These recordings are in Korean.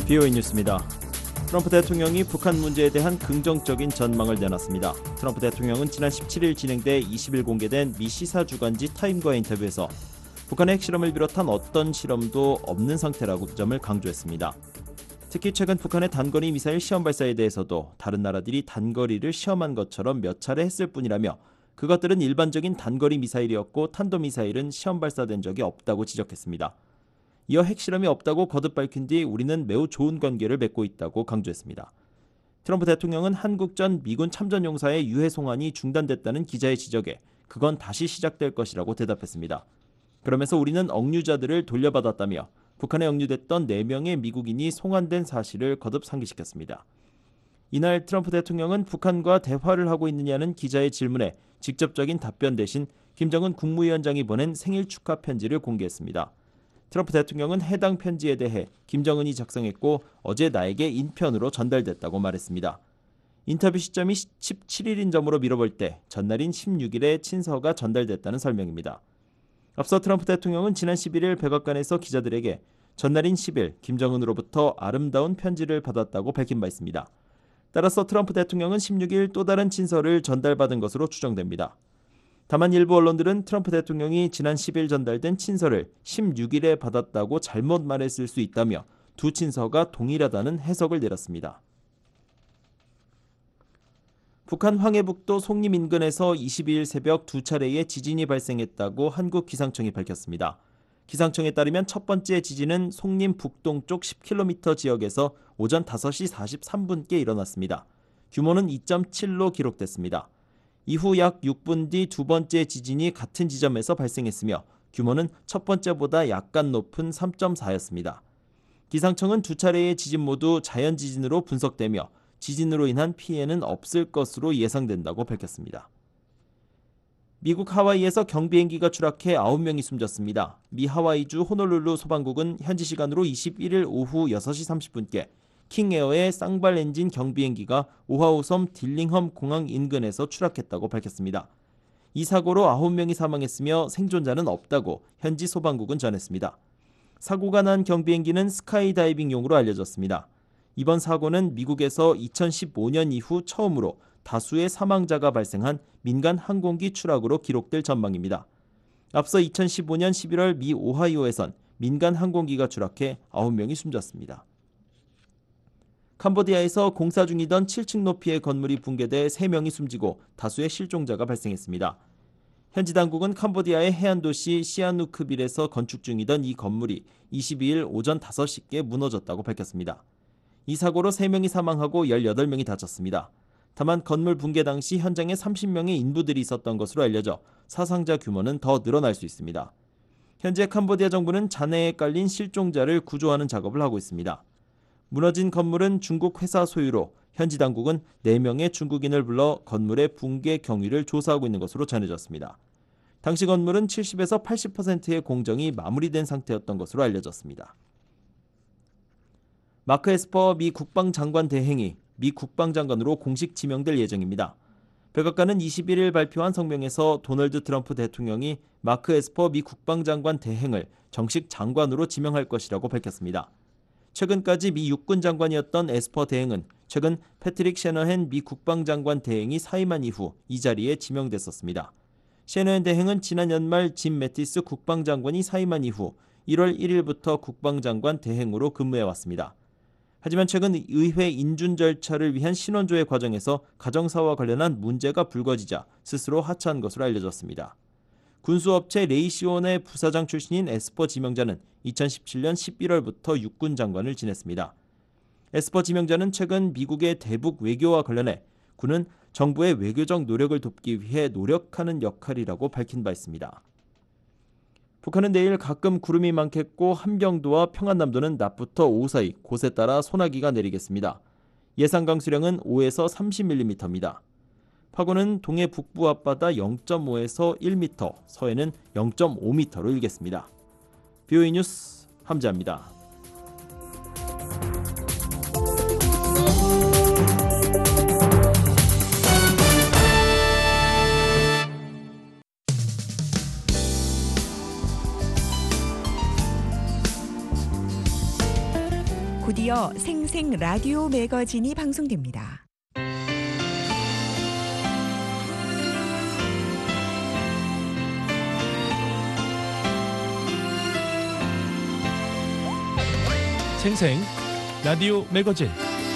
BOE 뉴스입니다. 트럼프 대통령이 북한 문제에 대한 긍정적인 전망을 내놨습니다. 트럼프 대통령은 지난 17일 진행돼 20일 공개된 미 시사주간지 타임과의 인터뷰에서 북한의 핵실험을 비롯한 어떤 실험도 없는 상태라고 점을 강조했습니다. 특히 최근 북한의 단거리 미사일 시험 발사에 대해서도 다른 나라들이 단거리를 시험한 것처럼 몇 차례 했을 뿐이라며 그것들은 일반적인 단거리 미사일이었고 탄도미사일은 시험 발사된 적이 없다고 지적했습니다. 이어 핵실험이 없다고 거듭 밝힌 뒤 우리는 매우 좋은 관계를 맺고 있다고 강조했습니다. 트럼프 대통령은 한국 전 미군 참전용사의 유해 송환이 중단됐다는 기자의 지적에 그건 다시 시작될 것이라고 대답했습니다. 그러면서 우리는 억류자들을 돌려받았다며 북한에 억류됐던 4명의 미국인이 송환된 사실을 거듭 상기시켰습니다. 이날 트럼프 대통령은 북한과 대화를 하고 있느냐는 기자의 질문에 직접적인 답변 대신 김정은 국무위원장이 보낸 생일 축하 편지를 공개했습니다. 트럼프 대통령은 해당 편지에 대해 김정은이 작성했고 어제 나에게 인편으로 전달됐다고 말했습니다. 인터뷰 시점이 17일인 점으로 미뤄볼 때 전날인 16일에 친서가 전달됐다는 설명입니다. 앞서 트럼프 대통령은 지난 11일 백악관에서 기자들에게 전날인 10일 김정은으로부터 아름다운 편지를 받았다고 밝힌 바 있습니다. 따라서 트럼프 대통령은 16일 또 다른 친서를 전달받은 것으로 추정됩니다. 다만 일부 언론들은 트럼프 대통령이 지난 10일 전달된 친서를 16일에 받았다고 잘못 말했을 수 있다며 두 친서가 동일하다는 해석을 내렸습니다. 북한 황해북도 송림 인근에서 22일 새벽 두 차례의 지진이 발생했다고 한국기상청이 밝혔습니다. 기상청에 따르면 첫 번째 지진은 송림 북동쪽 10km 지역에서 오전 5시 43분께 일어났습니다. 규모는 2.7로 기록됐습니다. 이후 약 6분 뒤 두 번째 지진이 같은 지점에서 발생했으며 규모는 첫 번째보다 약간 높은 3.4였습니다. 기상청은 두 차례의 지진 모두 자연지진으로 분석되며 지진으로 인한 피해는 없을 것으로 예상된다고 밝혔습니다. 미국 하와이에서 경비행기가 추락해 9명이 숨졌습니다. 미 하와이주 호놀룰루 소방국은 현지 시간으로 21일 오후 6시 30분께 킹에어의 쌍발 엔진 경비행기가 오하우 섬 딜링엄 공항 인근에서 추락했다고 밝혔습니다. 이 사고로 9명이 사망했으며 생존자는 없다고 현지 소방국은 전했습니다. 사고가 난 경비행기는 스카이다이빙용으로 알려졌습니다. 이번 사고는 미국에서 2015년 이후 처음으로 다수의 사망자가 발생한 민간 항공기 추락으로 기록될 전망입니다. 앞서 2015년 11월 미 오하이오에선 민간 항공기가 추락해 9명이 숨졌습니다. 캄보디아에서 공사 중이던 7층 높이의 건물이 붕괴돼 3명이 숨지고 다수의 실종자가 발생했습니다. 현지 당국은 캄보디아의 해안 도시 시아누크빌에서 건축 중이던 이 건물이 22일 오전 5시께 무너졌다고 밝혔습니다. 이 사고로 3명이 사망하고 18명이 다쳤습니다. 다만 건물 붕괴 당시 현장에 30명의 인부들이 있었던 것으로 알려져 사상자 규모는 더 늘어날 수 있습니다. 현재 캄보디아 정부는 잔해에 깔린 실종자를 구조하는 작업을 하고 있습니다. 무너진 건물은 중국 회사 소유로 현지 당국은 4명의 중국인을 불러 건물의 붕괴 경위를 조사하고 있는 것으로 전해졌습니다. 당시 건물은 70에서 80%의 공정이 마무리된 상태였던 것으로 알려졌습니다. 마크 에스퍼 미 국방장관 대행이 미 국방장관으로 공식 지명될 예정입니다. 백악관은 21일 발표한 성명에서 도널드 트럼프 대통령이 마크 에스퍼 미 국방장관 대행을 정식 장관으로 지명할 것이라고 밝혔습니다. 최근까지 미 육군 장관이었던 에스퍼 대행은 최근 패트릭 셰너헨 미 국방장관 대행이 사임한 이후 이 자리에 지명됐었습니다. 셰너헨 대행은 지난 연말 짐 매티스 국방장관이 사임한 이후 1월 1일부터 국방장관 대행으로 근무해왔습니다. 하지만 최근 의회 인준 절차를 위한 신원조회 과정에서 가정사와 관련한 문제가 불거지자 스스로 하차한 것으로 알려졌습니다. 군수업체 레이시온의 부사장 출신인 에스퍼 지명자는 2017년 11월부터 육군 장관을 지냈습니다. 에스퍼 지명자는 최근 미국의 대북 외교와 관련해 군은 정부의 외교적 노력을 돕기 위해 노력하는 역할이라고 밝힌 바 있습니다. 북한은 내일 가끔 구름이 많겠고 함경도와 평안남도는 낮부터 오후 사이 곳에 따라 소나기가 내리겠습니다. 예상 강수량은 5에서 30mm입니다. 파고는 동해 북부 앞바다 0.5에서 1m, 서해는 0.5m로 일겠습니다. BOE 뉴스 함재합니다. 곧이어 생생 라디오 매거진이 방송됩니다. 생생 라디오 매거진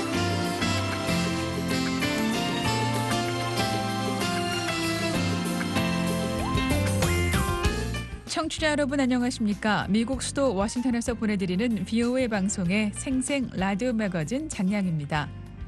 청취자 여러분 안녕하십니까? 미국 수도 워싱턴에서 보내드리는 VOA 방송의 생생 라디오 매거진 장량입니다.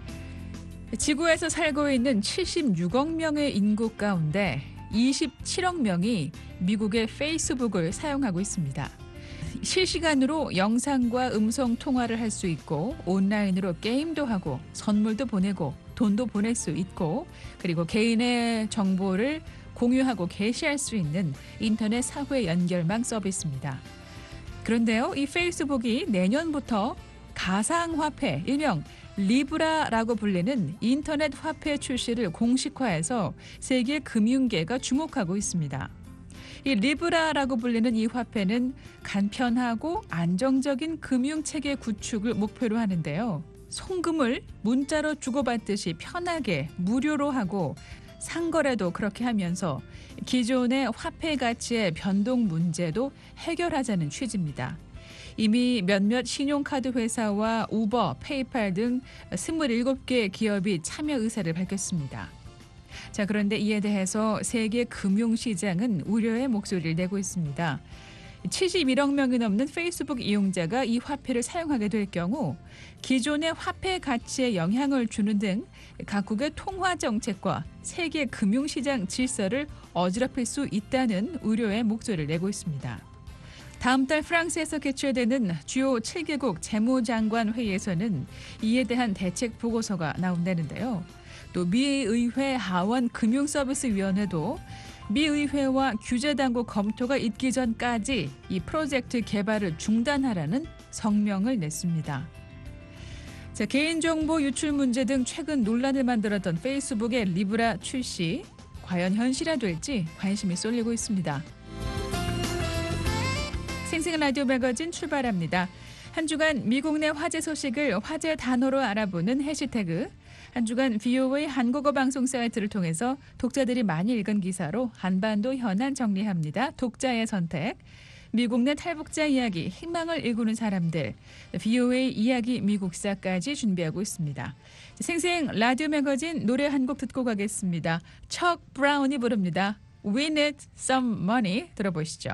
지구에서 살고 있는 76억 명의 인구 가운데 27억 명이 미국의 페이스북을 사용하고 있습니다. 실시간으로 영상과 음성 통화를 할 수 있고 온라인으로 게임도 하고 선물도 보내고 돈도 보낼 수 있고 그리고 개인의 정보를 공유하고 게시할 수 있는 인터넷 사회 연결망 서비스입니다. 그런데요, 이 페이스북이 내년부터 가상화폐, 일명 리브라라고 불리는 인터넷 화폐 출시를 공식화해서 세계 금융계가 주목하고 있습니다. 이 리브라라고 불리는 이 화폐는 간편하고 안정적인 금융체계 구축을 목표로 하는데요. 송금을 문자로 주고받듯이 편하게 무료로 하고 상거래도 그렇게 하면서 기존의 화폐 가치의 변동 문제도 해결하자는 취지입니다. 이미 몇몇 신용카드 회사와 우버, 페이팔 등 27개 기업이 참여 의사를 밝혔습니다. 자, 그런데 이에 대해서 세계 금융시장은 우려의 목소리를 내고 있습니다. 71억 명이 넘는 페이스북 이용자가 이 화폐를 사용하게 될 경우 기존의 화폐 가치에 영향을 주는 등 각국의 통화 정책과 세계 금융시장 질서를 어지럽힐 수 있다는 우려의 목소리를 내고 있습니다. 다음 달 프랑스에서 개최되는 주요 7개국 재무장관 회의에서는 이에 대한 대책 보고서가 나온다는데요. 또 미의회 하원 금융서비스위원회도 미의회와 규제당국 검토가 있기 전까지 이 프로젝트 개발을 중단하라는 성명을 냈습니다. 자, 개인정보 유출 문제 등 최근 논란을 만들었던 페이스북의 리브라 출시, 과연 현실화될지 관심이 쏠리고 있습니다. 생생 라디오 매거진 출발합니다. 한 주간 미국 내 화제 소식을 화제 단어로 알아보는 해시태그, 한 주간 VOA 한국어 방송 사이트를 통해서 독자들이 많이 읽은 기사로 한반도 현안 정리합니다. 독자의 선택. 미국 내 탈북자 이야기, 희망을 일구는 사람들, VOA 이야기 미국사까지 준비하고 있습니다. 생생 라디오 매거진 노래 한 곡 듣고 가겠습니다. 척 브라운이 부릅니다. We need some money. 들어보시죠.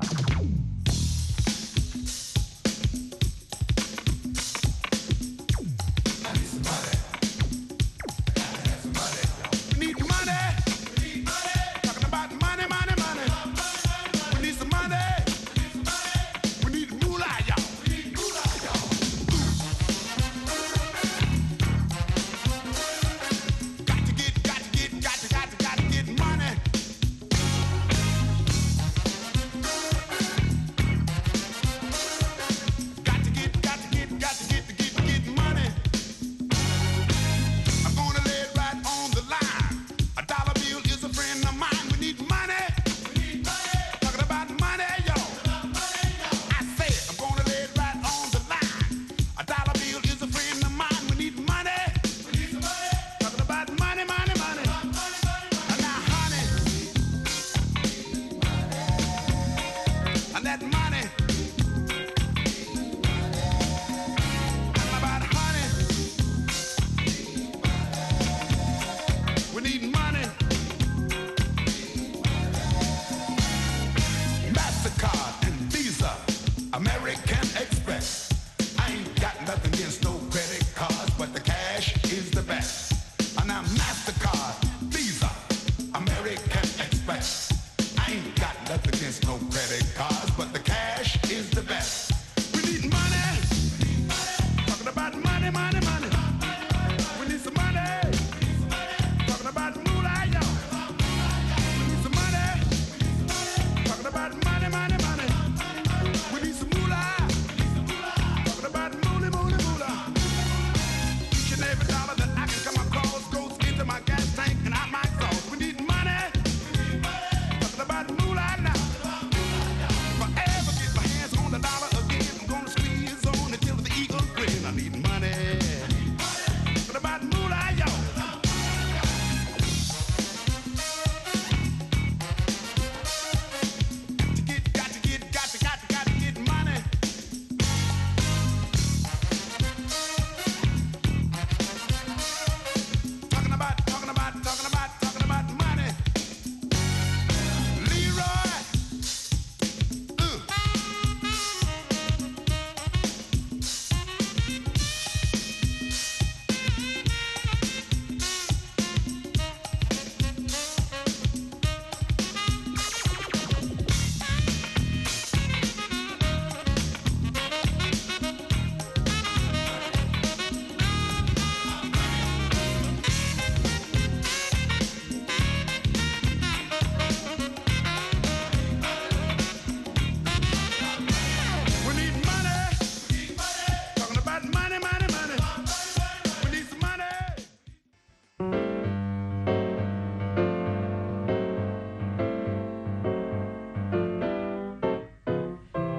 $1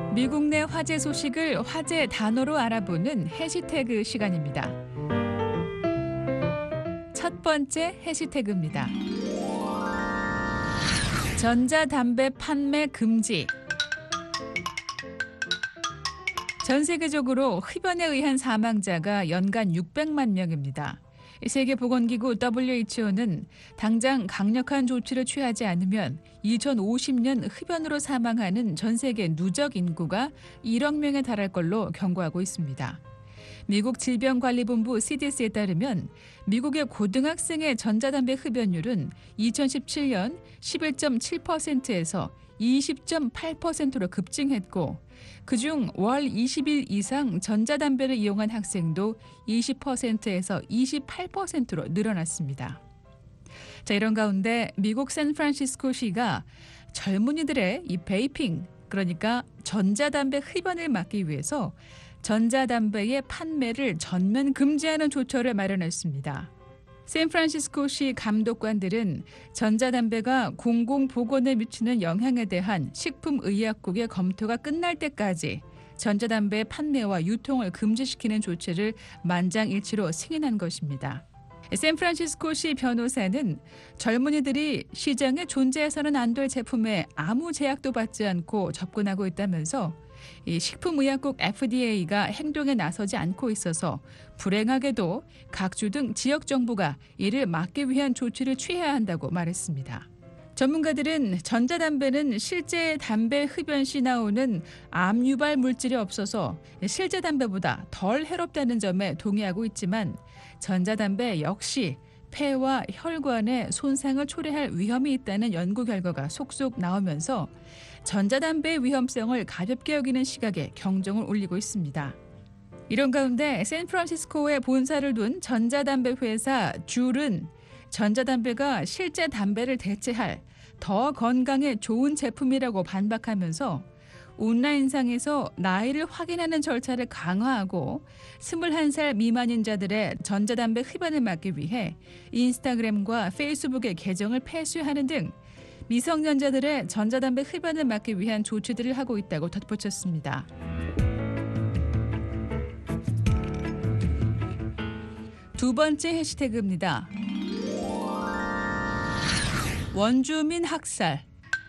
미국 내 화제 소식을 화제 단어로 알아보는 해시태그 시간입니다. 첫 번째 해시태그입니다. 전자담배 판매 금지. 전 세계적으로 흡연에 의한 사망자가 연간 600만 명입니다. 세계보건기구 WHO는 당장 강력한 조치를 취하지 않으면 2050년 흡연으로 사망하는 전 세계 누적 인구가 1억 명에 달할 걸로 경고하고 있습니다. 미국 질병관리본부 CDC에 따르면 미국의 고등학생의 전자담배 흡연율은 2017년 11.7%에서 20.8%로 급증했고 그중 월 20일 이상 전자담배를 이용한 학생도 20%에서 28%로 늘어났습니다. 자, 이런 가운데 미국 샌프란시스코시가 젊은이들의 이 베이핑, 그러니까 전자담배 흡연을 막기 위해서 전자담배의 판매를 전면 금지하는 조처를 마련했습니다. 샌프란시스코시 감독관들은 전자담배가 공공보건에 미치는 영향에 대한 식품의약국의 검토가 끝날 때까지 전자담배 판매와 유통을 금지시키는 조치를 만장일치로 승인한 것입니다. 샌프란시스코시 변호사는 젊은이들이 시장에 존재해서는 안 될 제품에 아무 제약도 받지 않고 접근하고 있다면서 이 식품의약국 FDA가 행동에 나서지 않고 있어서 불행하게도 각주 등 지역 정부가 이를 막기 위한 조치를 취해야 한다고 말했습니다. 전문가들은 전자담배는 실제 담배 흡연 시 나오는 암 유발 물질이 없어서 실제 담배보다 덜 해롭다는 점에 동의하고 있지만 전자담배 역시 폐와 혈관에 손상을 초래할 위험이 있다는 연구 결과가 속속 나오면서 전자담배의 위험성을 가볍게 여기는 시각에 경종을 울리고 있습니다. 이런 가운데 샌프란시스코에 본사를 둔 전자담배 회사 줄은 전자담배가 실제 담배를 대체할 더 건강에 좋은 제품이라고 반박하면서 온라인상에서 나이를 확인하는 절차를 강화하고 21살 미만인자들의 전자담배 흡연을 막기 위해 인스타그램과 페이스북의 계정을 폐쇄하는 등 미성년자들의 전자담배 흡연을 막기 위한 조치들을 하고 있다고 덧붙였습니다. 두 번째 해시태그입니다. 원주민 학살.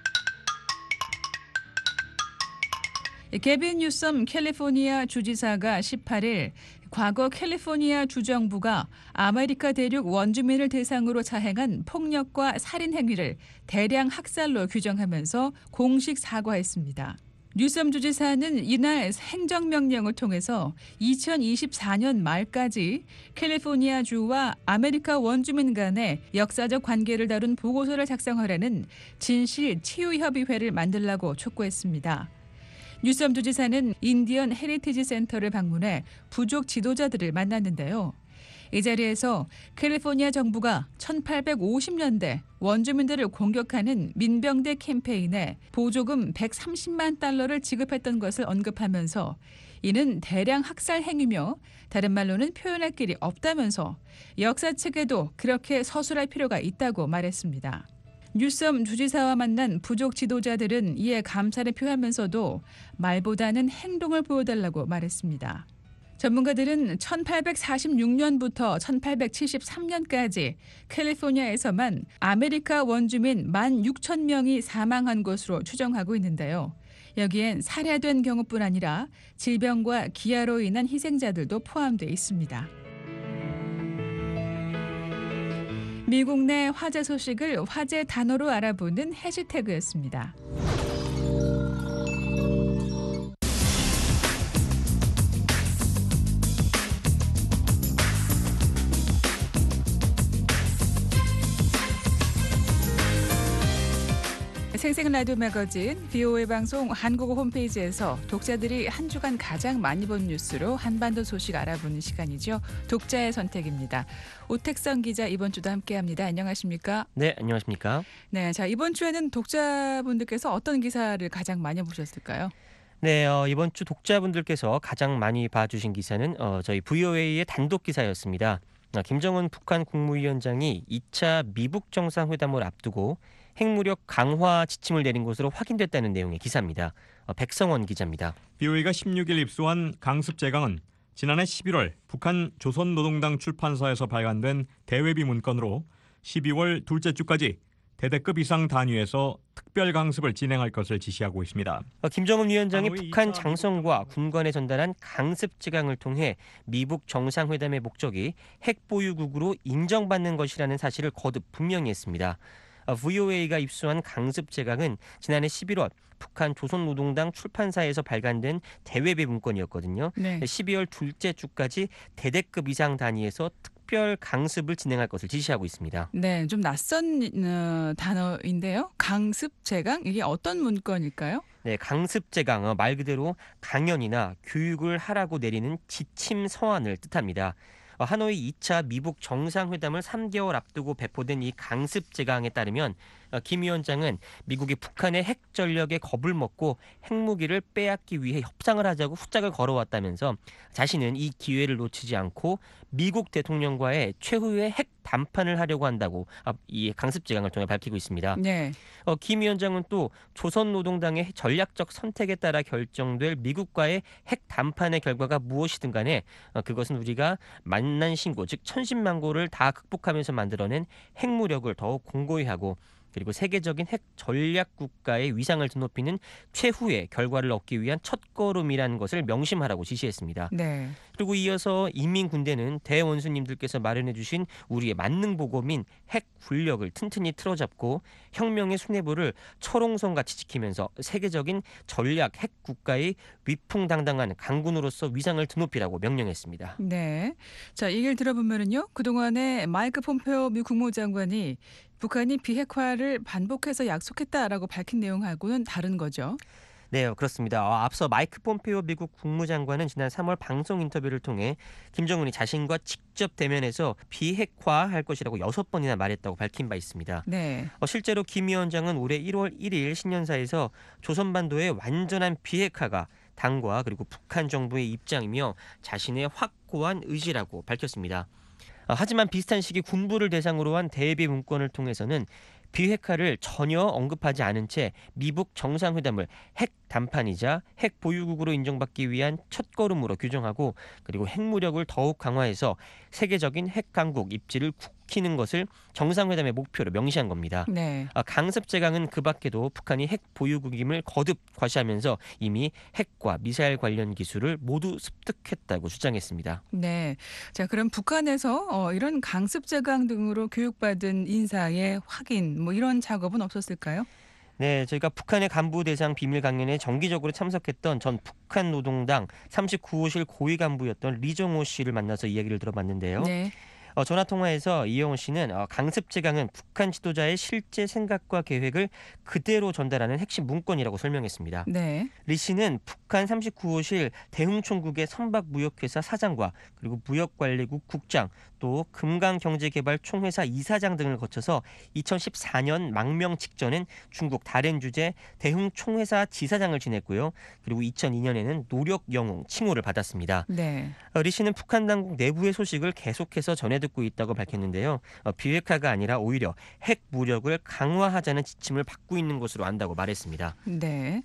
게빈 뉴섬 캘리포니아 주지사가 18일 과거 캘리포니아 주정부가 아메리카 대륙 원주민을 대상으로 자행한 폭력과 살인 행위를 대량 학살로 규정하면서 공식 사과했습니다. 뉴섬 주지사는 이날 행정명령을 통해서 2024년 말까지 캘리포니아주와 아메리카 원주민 간의 역사적 관계를 다룬 보고서를 작성하라는 진실치유협의회를 만들라고 촉구했습니다. 뉴섬 주지사는 인디언 헤리티지 센터를 방문해 부족 지도자들을 만났는데요. 이 자리에서 캘리포니아 정부가 1850년대 원주민들을 공격하는 민병대 캠페인에 보조금 130만 달러를 지급했던 것을 언급하면서 이는 대량 학살 행위며 다른 말로는 표현할 길이 없다면서 역사책에도 그렇게 서술할 필요가 있다고 말했습니다. 뉴섬 주지사와 만난 부족 지도자들은 이에 감사를 표하면서도 말보다는 행동을 보여달라고 말했습니다. 전문가들은 1846년부터 1873년까지 캘리포니아에서만 아메리카 원주민 16,000명이 사망한 것으로 추정하고 있는데요. 여기엔 살해된 경우뿐 아니라 질병과 기아로 인한 희생자들도 포함되어 있습니다. 미국 내 화제 소식을 화제 단어로 알아보는 해시태그였습니다. 생생 라디오 매거진 VOA 방송 한국어 홈페이지에서 독자들이 한 주간 가장 많이 본 뉴스로 한반도 소식 알아보는 시간이죠. 독자의 선택입니다. 오택성 기자 이번 주도 함께합니다. 안녕하십니까? 네, 안녕하십니까? 네, 자 이번 주에는 독자분들께서 어떤 기사를 가장 많이 보셨을까요? 네, 이번 주 독자분들께서 가장 많이 봐주신 기사는 저희 VOA의 단독 기사였습니다. 김정은 북한 국무위원장이 2차 미북 정상회담을 앞두고 핵무력 강화 지침을 내린 것으로 확인됐다는 내용의 기사입니다. 백성원 기자입니다. BOA가 16일 입수한 강습제강은 지난해 11월 북한 조선노동당 출판사에서 발간된 대외비 문건으로 12월 둘째 주까지 대대급 이상 단위에서 특별 강습을 진행할 것을 지시하고 있습니다. 김정은 위원장이 하노이 북한 2차 장성과 군관에 전달한 강습제강을 통해 미북 정상회담의 목적이 핵 보유국으로 인정받는 것이라는 사실을 거듭 분명히 했습니다. VOA가 입수한 강습제강은 지난해 11월 북한 조선노동당 출판사에서 발간된 대외비 문건이었거든요. 네. 12월 둘째 주까지 대대급 이상 단위에서 특별 강습을 진행할 것을 지시하고 있습니다. 네, 좀 낯선 단어인데요. 강습 제강 이게 어떤 문건일까요? 네, 강습제강 말 그대로 강연이나 교육을 하라고 내리는 지침 서한을 뜻합니다. 하노이 2차 미북 정상회담을 3개월 앞두고 배포된 이 강습제강에 따르면 김 위원장은 미국이 북한의 핵 전력에 겁을 먹고 핵무기를 빼앗기 위해 협상을 하자고 후짝을 걸어왔다면서 자신은 이 기회를 놓치지 않고 미국 대통령과의 최후의 핵 담판을 하려고 한다고 이 강습제강을 통해 밝히고 있습니다. 네. 김 위원장은 또 조선노동당의 전략적 선택에 따라 결정될 미국과의 핵 담판의 결과가 무엇이든 간에 그것은 우리가 만난 신고 즉 천신만고를 다 극복하면서 만들어낸 핵무력을 더욱 공고히 하고 그리고 세계적인 핵 전략 국가의 위상을 드높이는 최후의 결과를 얻기 위한 첫걸음이라는 것을 명심하라고 지시했습니다. 네. 그리고 이어서 인민군대는 대원수님들께서 마련해 주신 우리의 만능보검인 핵 군력을 튼튼히 틀어잡고 혁명의 수뇌부를 철옹성같이 지키면서 세계적인 전략 핵 국가의 위풍당당한 강군으로서 위상을 드높이라고 명령했습니다. 네. 자, 이 얘기를 들어보면은요. 그동안에 마이크 폼페오 미 국무장관이 북한이 비핵화를 반복해서 약속했다라고 밝힌 내용하고는 다른 거죠. 네, 그렇습니다. 앞서 마이크 폼페오 미국 국무장관은 지난 3월 방송 인터뷰를 통해 김정은이 자신과 직접 대면해서 비핵화할 것이라고 6번이나 말했다고 밝힌 바 있습니다. 네. 실제로 김 위원장은 올해 1월 1일 신년사에서 조선반도의 완전한 비핵화가 당과 그리고 북한 정부의 입장이며 자신의 확고한 의지라고 밝혔습니다. 하지만 비슷한 시기 군부를 대상으로 한 대비 문건을 통해서는 비핵화를 전혀 언급하지 않은 채 미북 정상회담을 핵 담판이자 핵 보유국으로 인정받기 위한 첫걸음으로 규정하고 그리고 핵무력을 더욱 강화해서 세계적인 핵 강국 입지를 굳히는 것을 정상회담의 목표로 명시한 겁니다. 네. 강습제강은 그 밖에도 북한이 핵 보유국임을 거듭 과시하면서 이미 핵과 미사일 관련 기술을 모두 습득했다고 주장했습니다. 네. 자, 그럼 북한에서 이런 강습 제강 등으로 교육받은 인사의 확인 뭐 이런 작업은 없었을까요? 네, 저희가 북한의 간부 대상 비밀 강연에 정기적으로 참석했던 전 북한 노동당 39호실 고위 간부였던 리정호 씨를 만나서 이야기를 들어봤는데요. 네. 전화 통화에서 이영호 씨는 강습제강은 북한 지도자의 실제 생각과 계획을 그대로 전달하는 핵심 문건이라고 설명했습니다. 네. 리 씨는 북한 39호실 대흥총국의 선박무역회사 사장과 그리고 무역관리국 국장 또 금강경제개발총회사 이사장 등을 거쳐서 2014년 망명 직전엔 중국 다롄주재 대흥총회사 지사장을 지냈고요. 그리고 2002년에는 노력영웅 칭호를 받았습니다. 네. 리 씨는 북한 당국 내부의 소식을 계속해서 전해듣고 있다고 밝혔는데요. 비핵화가 아니라 오히려 핵 무력을 강화하자는 지침을 받고 있는 것으로 안다고 말했습니다. 네.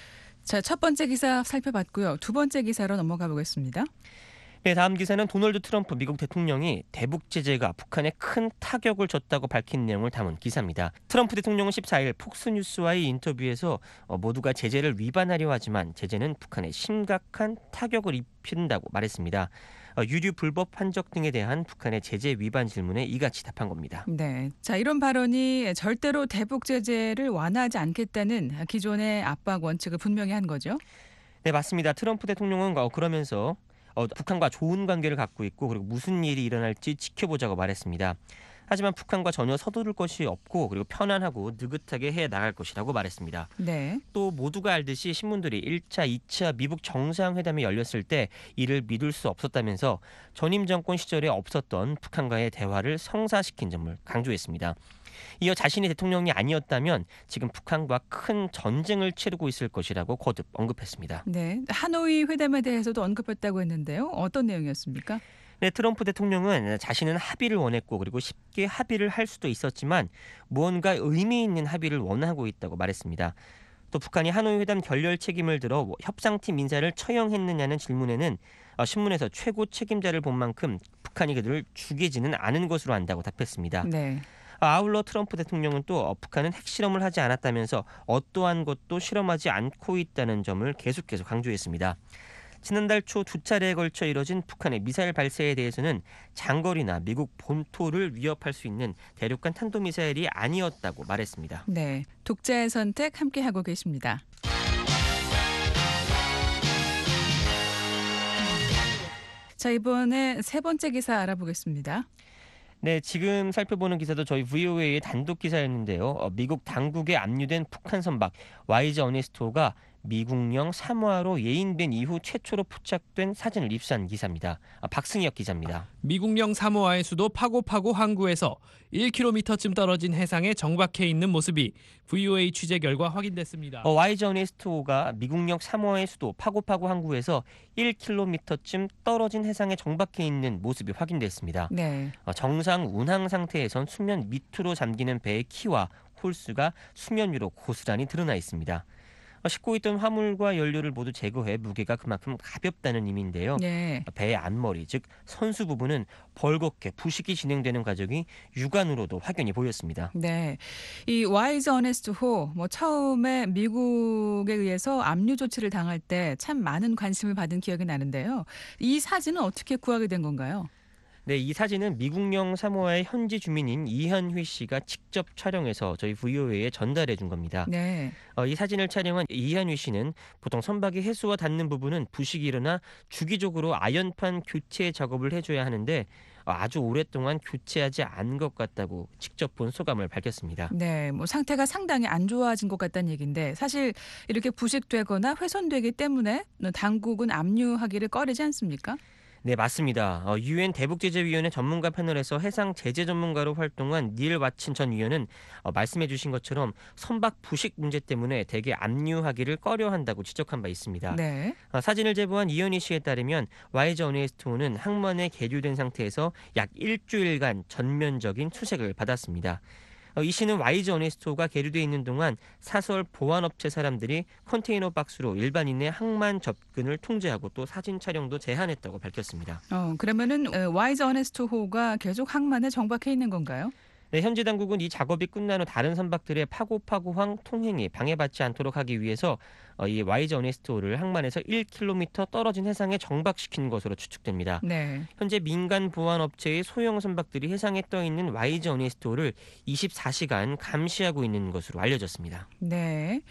자, 첫 번째 기사 살펴봤고요. 두 번째 기사로 넘어가 보겠습니다. 네, 다음 기사는 도널드 트럼프 미국 대통령이 대북 제재가 북한에 큰 타격을 줬다고 밝힌 내용을 담은 기사입니다. 트럼프 대통령은 14일 폭스뉴스와의 인터뷰에서 모두가 제재를 위반하려 하지만 제재는 북한에 심각한 타격을 입힌다고 말했습니다. 유류 불법 환적 등에 대한 북한의 제재 위반 질문에 이같이 답한 겁니다. 네. 자, 이런 발언이 절대로 대북 제재를 완화하지 않겠다는 기존의 압박 원칙을 분명히 한 거죠. 네, 맞습니다. 트럼프 대통령은 그러면서 북한과 좋은 관계를 갖고 있고 그리고 무슨 일이 일어날지 지켜보자고 말했습니다. 하지만 북한과 전혀 서두를 것이 없고 그리고 편안하고 느긋하게 해 나갈 것이라고 말했습니다. 네. 또 모두가 알듯이 신문들이 1차, 2차 미북 정상회담이 열렸을 때 이를 믿을 수 없었다면서 전임 정권 시절에 없었던 북한과의 대화를 성사시킨 점을 강조했습니다. 이어 자신이 대통령이 아니었다면 지금 북한과 큰 전쟁을 치르고 있을 것이라고 거듭 언급했습니다. 네. 하노이 회담에 대해서도 언급했다고 했는데요. 어떤 내용이었습니까? 네, 트럼프 대통령은 자신은 합의를 원했고 그리고 쉽게 합의를 할 수도 있었지만 무언가 의미 있는 합의를 원하고 있다고 말했습니다. 또 북한이 하노이 회담 결렬 책임을 들어 협상팀 인사를 처형했느냐는 질문에는 신문에서 최고 책임자를 본 만큼 북한이 그들을 죽이지는 않은 것으로 안다고 답했습니다. 네. 아울러 트럼프 대통령은 또 북한은 핵실험을 하지 않았다면서 어떠한 것도 실험하지 않고 있다는 점을 계속해서 강조했습니다. 지난달 초 두 차례에 걸쳐 이뤄진 북한의 미사일 발사에 대해서는 장거리나 미국 본토를 위협할 수 있는 대륙간 탄도미사일이 아니었다고 말했습니다. 네. 독자의 선택 함께하고 계십니다. 자, 이번에 세 번째 기사 알아보겠습니다. 네, 지금 살펴보는 기사도 저희 VOA의 단독 기사였는데요. 미국 당국에 압류된 북한 선박 와이즈 어네스토가 미국령 사모아로 예인된 이후 최초로 포착된 사진을 입수한 기사입니다. 박승혁 기자입니다. 미국령 사모아의 수도 파고파고 항구에서 1km쯤 떨어진 해상에 정박해 있는 모습이 VOA 취재 결과 확인됐습니다. 와이즈 어네스토가 미국령 사모아의 수도 파고파고 항구에서 1km쯤 떨어진 해상에 정박해 있는 모습이 확인됐습니다. 네. 정상 운항 상태에선 수면 밑으로 잠기는 배의 키와 홀수가 수면 위로 고스란히 드러나 있습니다. 싣고 있던 화물과 연료를 모두 제거해 무게가 그만큼 가볍다는 의미인데요. 네. 배의 앞머리, 즉 선수 부분은 벌겋게 부식이 진행되는 과정이 육안으로도 확연히 보였습니다. 네, 이 와이즈 어네스토호 처음에 미국에 의해서 압류 조치를 당할 때 참 많은 관심을 받은 기억이 나는데요. 이 사진은 어떻게 구하게 된 건가요? 네, 이 사진은 미국령 사모아의 현지 주민인 이현휘 씨가 직접 촬영해서 저희 VOA에 전달해 준 겁니다. 네. 이 사진을 촬영한 이현휘 씨는 보통 선박이 해수와 닿는 부분은 부식이 일어나 주기적으로 아연판 교체 작업을 해줘야 하는데 아주 오랫동안 교체하지 않은 것 같다고 직접 본 소감을 밝혔습니다. 네, 상태가 상당히 안 좋아진 것 같다는 얘기인데 사실 이렇게 부식되거나 훼손되기 때문에 당국은 압류하기를 꺼리지 않습니까? 네, 맞습니다. 유엔 대북제재위원회 전문가 패널에서 해상 제재 전문가로 활동한 닐 왓친 전 위원은 말씀해 주신 것처럼 선박 부식 문제 때문에 대개 압류하기를 꺼려한다고 지적한 바 있습니다. 네. 사진을 제보한 이현희 씨에 따르면 와이즈 어네스토는 항만에 계류된 상태에서 약 일주일간 전면적인 수색을 받았습니다. 이 씨는 와이즈 어네스토가 계류돼 있는 동안 사설 보안업체 사람들이 컨테이너 박스로 일반인의 항만 접근을 통제하고 또 사진 촬영도 제한했다고 밝혔습니다. 그러면은 와이즈 어네스토호가 계속 항만에 정박해 있는 건가요? 네, 현지 당국은 이 작업이 끝난 후 다른 선박들의 파고파고항 통행이 방해받지 않도록 하기 위해서 이 와이즈 어네스토를 항만에서 1km 떨어진 해상에 정박시킨 것으로 추측됩니다. 네. 현재 민간 보안 업체의 소형 선박들이 해상에 떠 있는 와이즈 어네스토를 24시간 감시하고 있는 것으로 알려졌습니다. 네.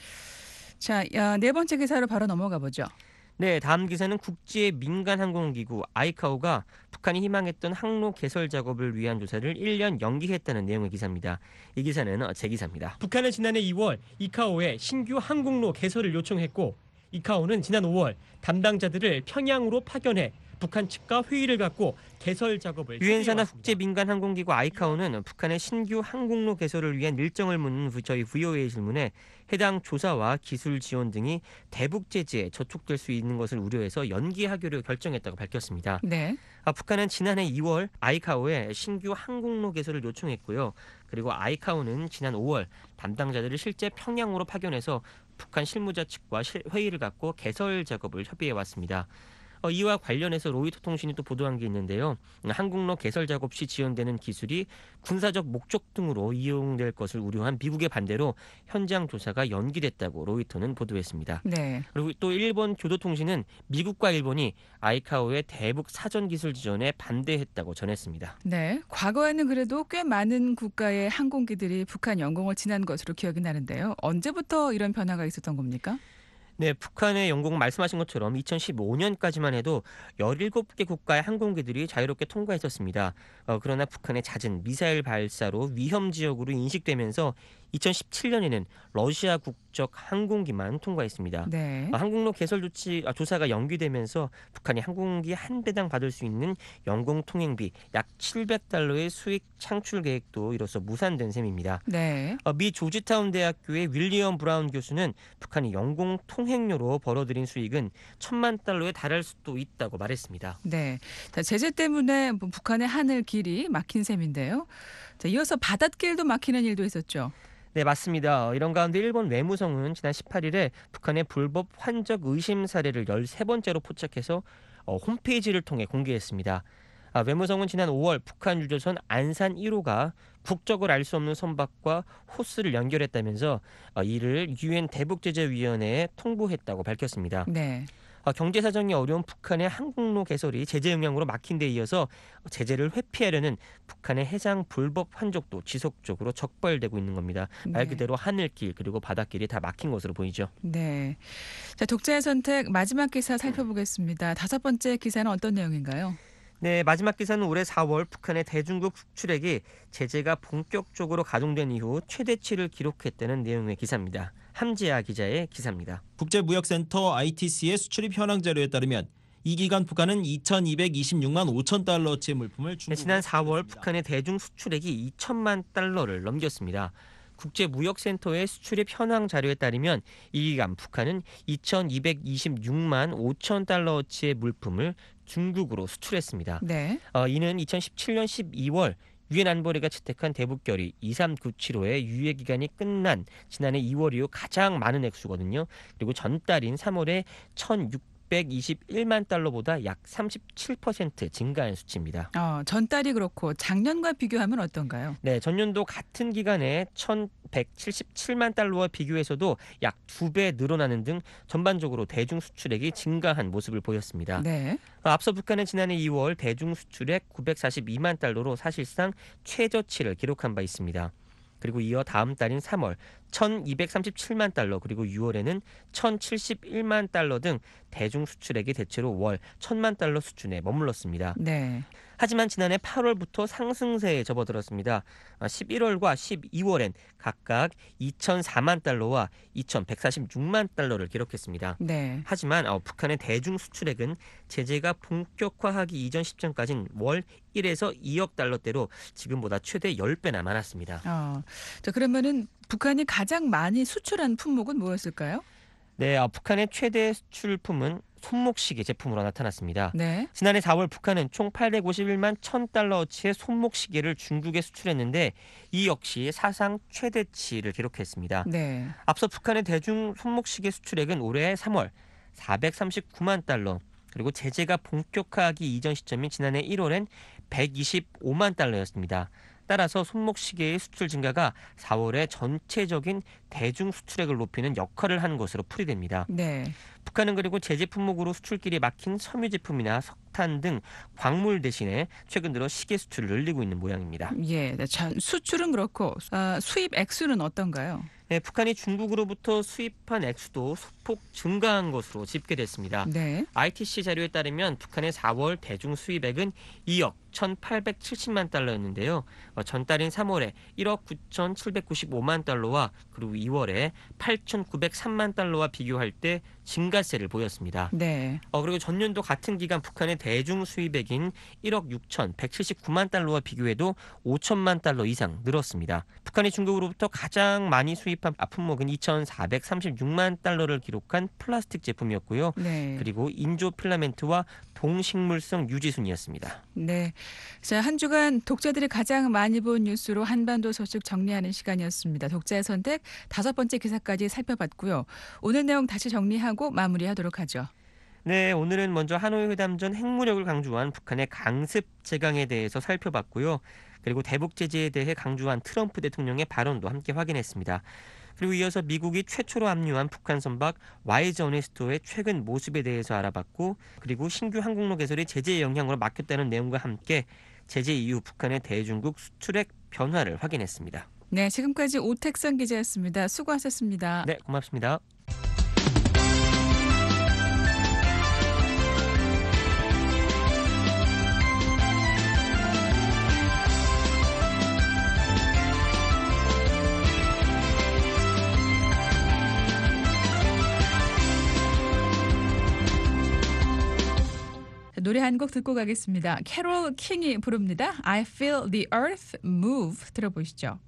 자, 네 번째 기사로 바로 넘어가 보죠. 네, 다음 기사는 국제 민간 항공기구 아이카오가 북한이 희망했던 항로 개설 작업을 위한 조사를 1년 연기했다는 내용의 기사입니다. 이 기사는 제 기사입니다. 북한은 지난해 2월 이카오에 신규 항공로 개설을 요청했고 이카오는 지난 5월 담당자들을 평양으로 파견해 북한 측과 회의를 갖고 개설 작업을 유엔사나 협의해왔습니다. 국제민간항공기구 아이카오는 북한의 신규 항공로 개설을 위한 일정을 묻는 저희 VOA의 질문에 해당 조사와 기술 지원 등이 대북 제재에 저촉될 수 있는 것을 우려해서 연기하기로 결정했다고 밝혔습니다. 네. 북한은 지난해 2월 아이카오에 신규 항공로 개설을 요청했고요. 그리고 아이카오는 지난 5월 담당자들을 실제 평양으로 파견해서 북한 실무자 측과 회의를 갖고 개설 작업을 협의해 왔습니다. 이와 관련해서 로이터 통신이 또 보도한 게 있는데요. 항공로 개설 작업 시 지원되는 기술이 군사적 목적 등으로 이용될 것을 우려한 미국의 반대로 현장 조사가 연기됐다고 로이터는 보도했습니다. 네. 그리고 또 일본 교도통신은 미국과 일본이 아이카오의 대북 사전 기술 지원에 반대했다고 전했습니다. 네. 과거에는 그래도 꽤 많은 국가의 항공기들이 북한 영공을 지난 것으로 기억이 나는데요. 언제부터 이런 변화가 있었던 겁니까? 네, 북한의 영공 말씀하신 것처럼 2015년까지만 해도 17개 국가의 항공기들이 자유롭게 통과했었습니다. 그러나 북한의 잦은 미사일 발사로 위험 지역으로 인식되면서 2017년에는 러시아 국적 항공기만 통과했습니다. 네. 항공로 개설 조사가 연기되면서 북한이 항공기 한 대당 받을 수 있는 영공 통행비 약 $700의 수익 창출 계획도 이로써 무산된 셈입니다. 네. 미 조지타운 대학교의 윌리엄 브라운 교수는 북한이 영공 통행료로 벌어들인 수익은 $10,000,000에 달할 수도 있다고 말했습니다. 네. 자, 제재 때문에 북한의 하늘 길이 막힌 셈인데요. 자, 이어서 바닷길도 막히는 일도 있었죠. 네, 맞습니다. 이런 가운데 일본 외무성은 지난 18일에 북한의 불법 환적 의심 사례를 13번째로 포착해서 홈페이지를 통해 공개했습니다. 외무성은 지난 5월 북한 유조선 안산 1호가 국적을 알 수 없는 선박과 호스를 연결했다면서 이를 유엔 대북제재위원회에 통보했다고 밝혔습니다. 네. 경제 사정이 어려운 북한의 항공로 개설이 제재 영향으로 막힌 데 이어서 제재를 회피하려는 북한의 해상 불법 환적도 지속적으로 적발되고 있는 겁니다. 말 그대로 하늘길 그리고 바닷길이 다 막힌 것으로 보이죠. 네. 자, 독자의 선택 마지막 기사 살펴보겠습니다. 5번째 기사는 어떤 내용인가요? 네, 마지막 기사는 올해 4월 북한의 대중국 수출액이 제재가 본격적으로 가동된 이후 최대치를 기록했다는 내용의 기사입니다. 함지아 기자의 기사입니다. 국제무역센터 ITC의 수출입 현황 자료에 따르면 이 기간 북한은 2,226만 5천 달러치의 물품을 중국으로 지난 4월 수출했습니다. 북한의 대중 수출액이 2천만 달러를 넘겼습니다. 국제무역센터의 수출입 현황 자료에 따르면 이 기간 북한은 2,226만 5천 달러치의 물품을 중국으로 수출했습니다. 네. 이는 2017년 12월 유엔 안보리가 채택한 대북결의 23975의 유예 기간이 끝난 지난해 2월 이후 가장 많은 액수거든요. 그리고 전달인 3월에 1,621만 달러보다 약 37% 증가한 수치입니다. 전달이 그렇고 작년과 비교하면 어떤가요? 네, 전년도 같은 기간에 1,177만 달러와 비교해서도 약 2배 늘어나는 등 전반적으로 대중 수출액이 증가한 모습을 보였습니다. 네. 앞서 북한은 지난해 2월 대중 수출액 942만 달러로 사실상 최저치를 기록한 바 있습니다. 그리고 이어 다음 달인 3월 1,237만 달러 그리고 6월에는 1,071만 달러 등 대중 수출액이 대체로 월 1,000만 달러 수준에 머물렀습니다. 네. 하지만 지난해 8월부터 상승세에 접어들었습니다. 11월과 12월엔 각각 2,004만 달러와 2,146만 달러를 기록했습니다. 네. 하지만 북한의 대중 수출액은 제재가 본격화하기 이전 시점까지는 월 1에서 2억 달러대로 지금보다 최대 10배나 많았습니다. 자, 그러면은 북한이 가장 많이 수출한 품목은 뭐였을까요? 네, 북한의 최대 수출품은 손목시계 제품으로 나타났습니다. 네. 지난해 4월 북한은 총 851만 1,000달러어치의 손목시계를 중국에 수출했는데 이 역시 사상 최대치를 기록했습니다. 네. 앞서 북한의 대중 손목시계 수출액은 올해 3월 439만 달러 그리고 제재가 본격화하기 이전 시점인 지난해 1월엔 125만 달러였습니다. 따라서 손목시계의 수출 증가가 4월에 전체적인 대중 수출액을 높이는 역할을 한 것으로 풀이됩니다. 네. 북한은 그리고 제재 품목으로 수출길이 막힌 섬유 제품이나 석탄 등 광물 대신에 최근 들어 시계 수출을 늘리고 있는 모양입니다. 예. 수출은 그렇고 수입 액수는 어떤가요? 네, 북한이 중국으로부터 수입한 액수도 소폭 증가한 것으로 집계됐습니다. 네. ITC 자료에 따르면 북한의 4월 대중 수입액은 2억 1,870만 달러였는데요. 전달인 3월에 1억 9,795만 달러와 그리고 2월에 8,903만 달러와 비교할 때 증가세를 보였습니다. 네. 그리고 전년도 같은 기간 북한의 대중 수입액인 1억 6,179만 달러와 비교해도 5천만 달러 이상 늘었습니다. 북한이 중국으로부터 가장 많이 수입한 품목은 2,436만 달러를 기록한 플라스틱 제품이었고요. 네. 그리고 인조 필라멘트와 동식물성 유지순이었습니다. 네. 자, 한 주간 독자들이 가장 많이 본 뉴스로 한반도 소식 정리하는 시간이었습니다. 독자의 선택 5번째 기사까지 살펴봤고요. 오늘 내용 다시 정리하고 마무리하도록 하죠. 네, 오늘은 먼저 하노이 회담 전 핵무력을 강조한 북한의 강습 제강에 대해서 살펴봤고요. 그리고 대북 제재에 대해 강조한 트럼프 대통령의 발언도 함께 확인했습니다. 그리고 이어서 미국이 최초로 압류한 북한 선박 YZ 어네스토의 최근 모습에 대해서 알아봤고 그리고 신규 항공로 개설이 제재의 영향으로 막혔다는 내용과 함께 제재 이후 북한의 대중국 수출액 변화를 확인했습니다. 네, 지금까지 오택선 기자였습니다. 수고하셨습니다. 네, 고맙습니다. 노래 한 곡 듣고 가겠습니다. 캐롤 킹이 부릅니다. I feel the earth move. 들어보시죠.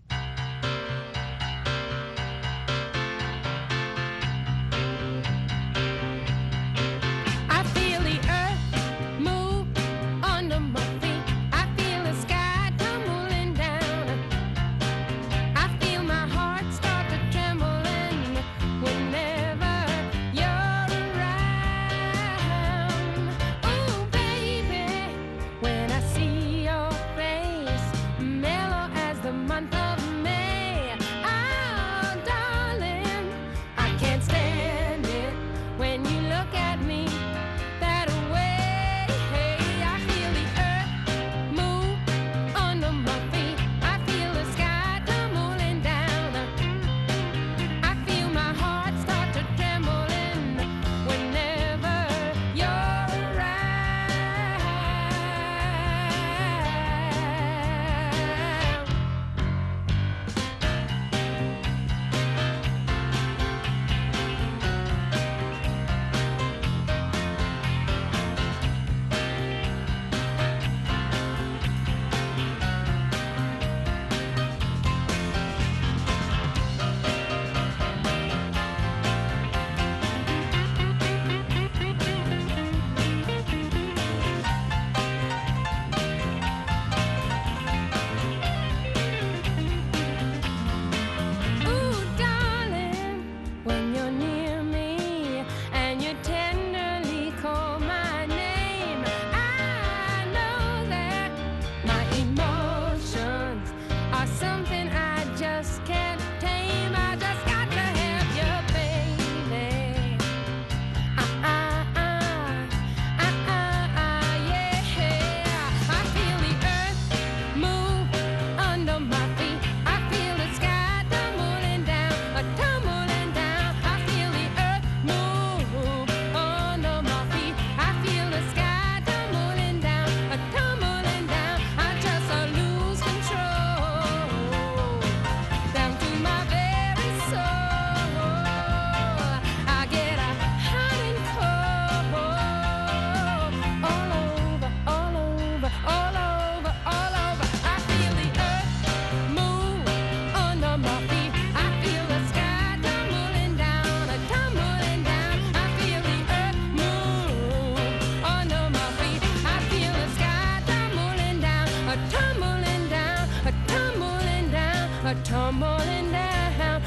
tumbling down,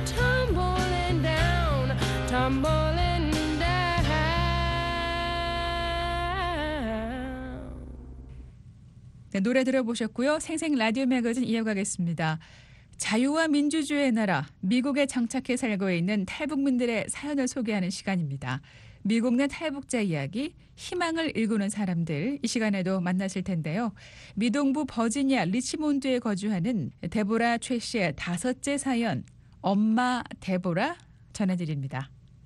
tumbling down, tumbling down. 네, 노래 들어보셨고요. 생생 라디오 매거진 이어가겠습니다. 자유와 민주주의의 나라, 미국에 장착해 살고 있는 탈북민들의 사연을 소개하는 시간입니다. 미국 내 탈북자 이야기, 희망을 일구는 사람들, 이 시간에도 만나실 텐데요. 미동부 버지니아 리치몬드에 거주하는 데보라 최 씨의 5째 사연, 엄마 데보라 전해드립니다.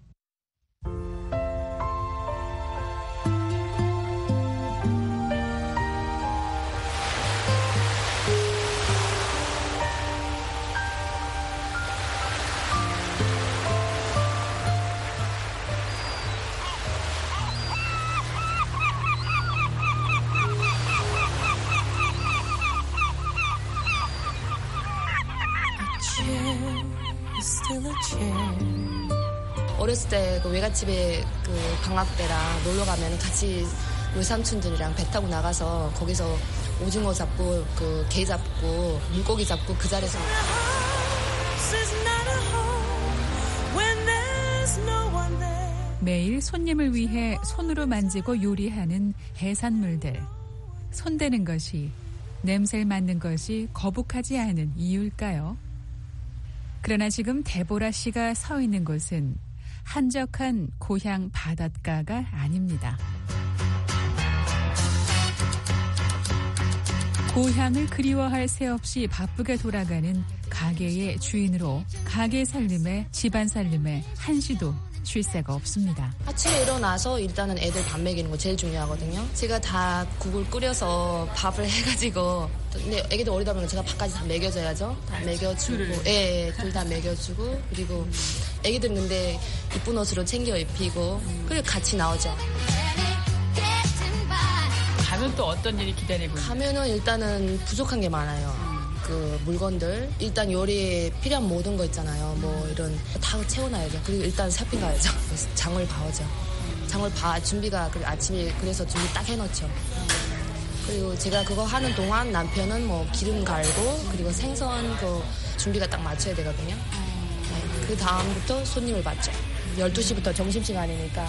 어렸을 때 그 외갓집에 그 방학 때랑 놀러 가면 같이 외삼촌들이랑 배 타고 나가서 거기서 오징어 잡고 그 게 잡고 물고기 잡고 그 자리에서 매일 손님을 위해 손으로 만지고 요리하는 해산물들. 손대는 것이, 냄새를 맡는 것이 거북하지 않은 이유일까요? 그러나 지금 데보라 씨가 서 있는 곳은 한적한 고향 바닷가가 아닙니다. 고향을 그리워할 새 없이 바쁘게 돌아가는 가게의 주인으로 가게 살림에 집안 살림에 한시도 쉴 새가 없습니다. 아침에 일어나서 일단은 애들 밥 먹이는 거 제일 중요하거든요. 제가 다 국을 끓여서 밥을 해가지고, 근데 애기들 어리다 보니까 제가 밥까지 다 먹여줘야죠. 다 먹여주고, 예, 둘 다 먹여주고, 그리고 애기들은 근데 이쁜 옷으로 챙겨 입히고, 그리고 같이 나오죠. 가면은 또 어떤 일이 기다리고 있나요? 가면은 일단은 부족한 게 많아요. 그 물건들 일단 요리에 필요한 모든 거 있잖아요. 뭐 이런 다 채워놔야죠. 그리고 일단 쇼핑 가야죠. 그래서 장을 봐오죠. 장을 봐 준비가 아침에 그래서 준비 딱 해놓죠. 그리고 제가 그거 하는 동안 남편은 뭐 기름 갈고 그리고 생선 그 준비가 딱 맞춰야 되거든요. 네, 그 다음부터 손님을 받죠. 12시부터 점심시간이니까.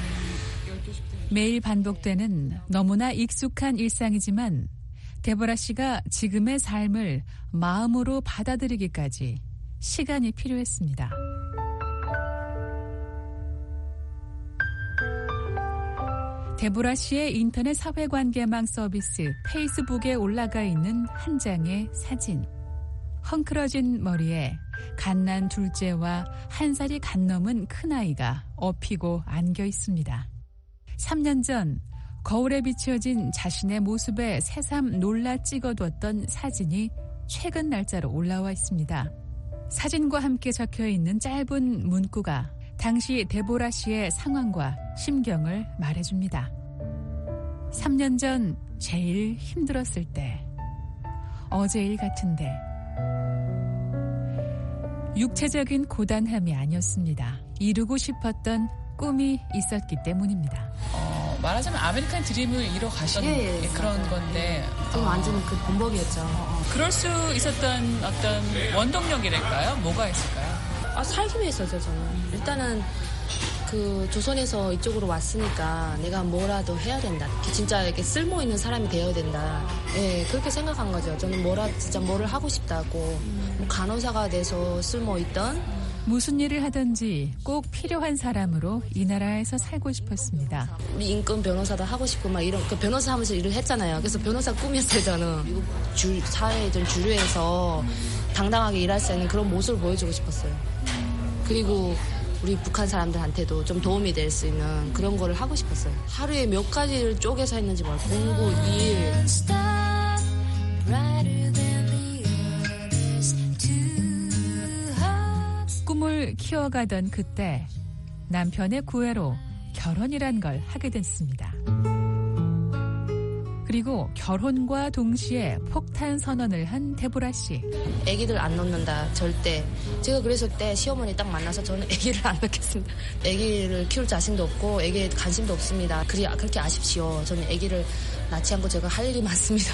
매일 반복되는 너무나 익숙한 일상이지만 데보라 씨가 지금의 삶을 마음으로 받아들이기까지 시간이 필요했습니다. 데보라 씨의 인터넷 사회관계망 서비스 페이스북에 올라가 있는 한 장의 사진. 헝클어진 머리에 갓난 둘째와 한 살이 갓 넘은 큰아이가 업히고 안겨 있습니다. 3년 전 거울에 비추어진 자신의 모습에 새삼 놀라 찍어뒀던 사진이 최근 날짜로 올라와 있습니다. 사진과 함께 적혀있는 짧은 문구가 당시 데보라 씨의 상황과 심경을 말해줍니다. 3년 전 제일 힘들었을 때, 어제 일 같은데, 육체적인 고단함이 아니었습니다. 이루고 싶었던 꿈이 있었기 때문입니다. 말하자면 아메리칸 드림을 이뤄 가신 그런 맞아요. 건데 지금 완전 그 본보기였죠. 그럴 수 있었던 어떤 원동력이랄까요? 뭐가 있을까요? 살기 위해서죠, 저는. 일단은 그 조선에서 이쪽으로 왔으니까 내가 뭐라도 해야 된다. 진짜 이렇게 쓸모 있는 사람이 되어야 된다. 예, 그렇게 생각한 거죠. 저는 진짜 뭐를 하고 싶다고. 뭐 간호사가 돼서 쓸모 있던. 무슨 일을 하든지 꼭 필요한 사람으로 이 나라에서 살고 싶었습니다. 우리 인권 변호사도 하고 싶고 막 이런 그 변호사 하면서 일을 했잖아요. 그래서 변호사 꿈이었어요, 저는. 미국 사회의 좀 주류에서 당당하게 일할 수 있는 그런 모습을 보여주고 싶었어요. 그리고 우리 북한 사람들한테도 좀 도움이 될 수 있는 그런 거를 하고 싶었어요. 하루에 몇 가지를 쪼개서 했는지 몰라요. 공부, 일. 꿈을 키워가던 그때 남편의 구애로 결혼이란 걸 하게 됐습니다. 그리고 결혼과 동시에 폭탄 선언을 한 데보라 씨. 애기들 안 놓는다, 절대. 제가 그랬을 때 시어머니 딱 만나서 저는 애기를 안 낳겠습니다. 애기를 키울 자신도 없고 애기에 관심도 없습니다. 그렇게 아십시오. 저는 애기를 낳지 않고 제가 할 일이 많습니다.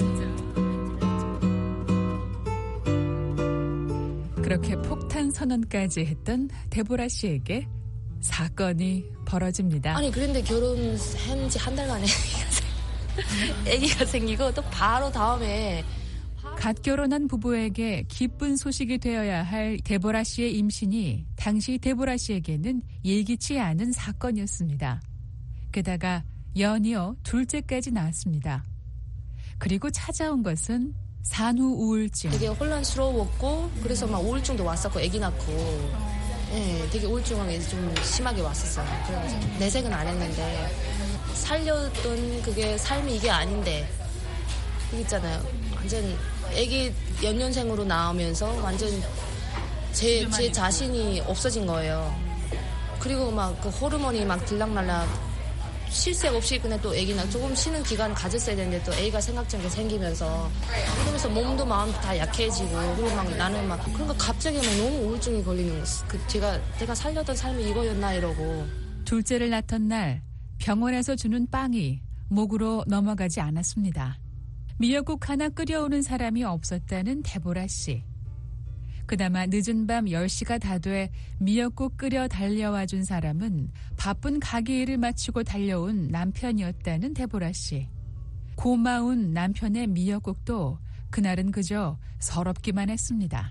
그렇게 폭탄 선언까지 했던 데보라 씨에게 사건이 벌어집니다. 아니 그런데 결혼한 지 한 달 만에 애기가 생기고 또 바로 다음에 갓 결혼한 부부에게 기쁜 소식이 되어야 할 데보라 씨의 임신이 당시 데보라 씨에게는 예기치 않은 사건이었습니다. 게다가 연이어 둘째까지 나왔습니다. 그리고 찾아온 것은 산후 우울증. 되게 혼란스러웠고 그래서 막 우울증도 왔었고 애기 낳고 네, 되게 우울증이 좀 심하게 왔었어요. 그래서 내색은 안 했는데 살렸던 그게 삶이 이게 아닌데 이게 있잖아요. 완전 애기 연년생으로 나오면서 완전 제 자신이 없어진 거예요. 그리고 막 그 호르몬이 막 들락날락 쉴 새 없이 그냥 또 애기나 조금 쉬는 기간 가졌어야 되는데 또 애가 생각지않게 생기면서 그러면서 몸도 마음도 다 약해지고 그리고 막 나는 막 그러니까 갑자기 막 너무 우울증이 걸리는 거예요. 제가 살려던 삶이 이거였나 이러고. 둘째를 낳던 날 병원에서 주는 빵이 목으로 넘어가지 않았습니다. 미역국 하나 끓여오는 사람이 없었다는 데보라 씨. 그나마 늦은 밤 10시가 다 돼 미역국 끓여 달려와 준 사람은 바쁜 가게 일을 마치고 달려온 남편이었다는 데보라 씨. 고마운 남편의 미역국도 그날은 그저 서럽기만 했습니다.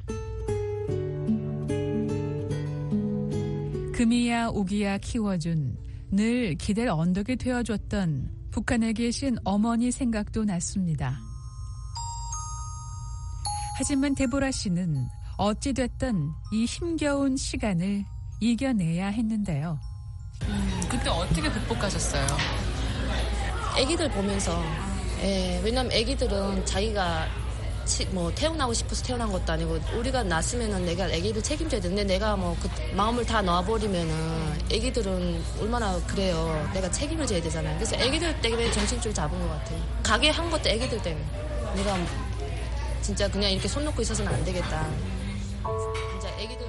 금이야 오기야 키워준 늘 기댈 언덕이 되어줬던 북한에 계신 어머니 생각도 났습니다. 하지만 데보라 씨는 어찌됐든 이 힘겨운 시간을 이겨내야 했는데요. 그때 어떻게 극복하셨어요? 애기들 보면서 왜냐면 애기들은 자기가 뭐 태어나고 싶어서 태어난 것도 아니고 우리가 낳았으면은 내가 애기를 책임져야 되는데 내가 뭐 그 마음을 다 놔버리면은 애기들은 얼마나 그래요. 내가 책임을 져야 되잖아요. 그래서 애기들 때문에 정신줄 잡은 것 같아요. 가게 한 것도 애기들 때문에. 내가 진짜 그냥 이렇게 손 놓고 있어서는 안 되겠다. 진짜 애기들.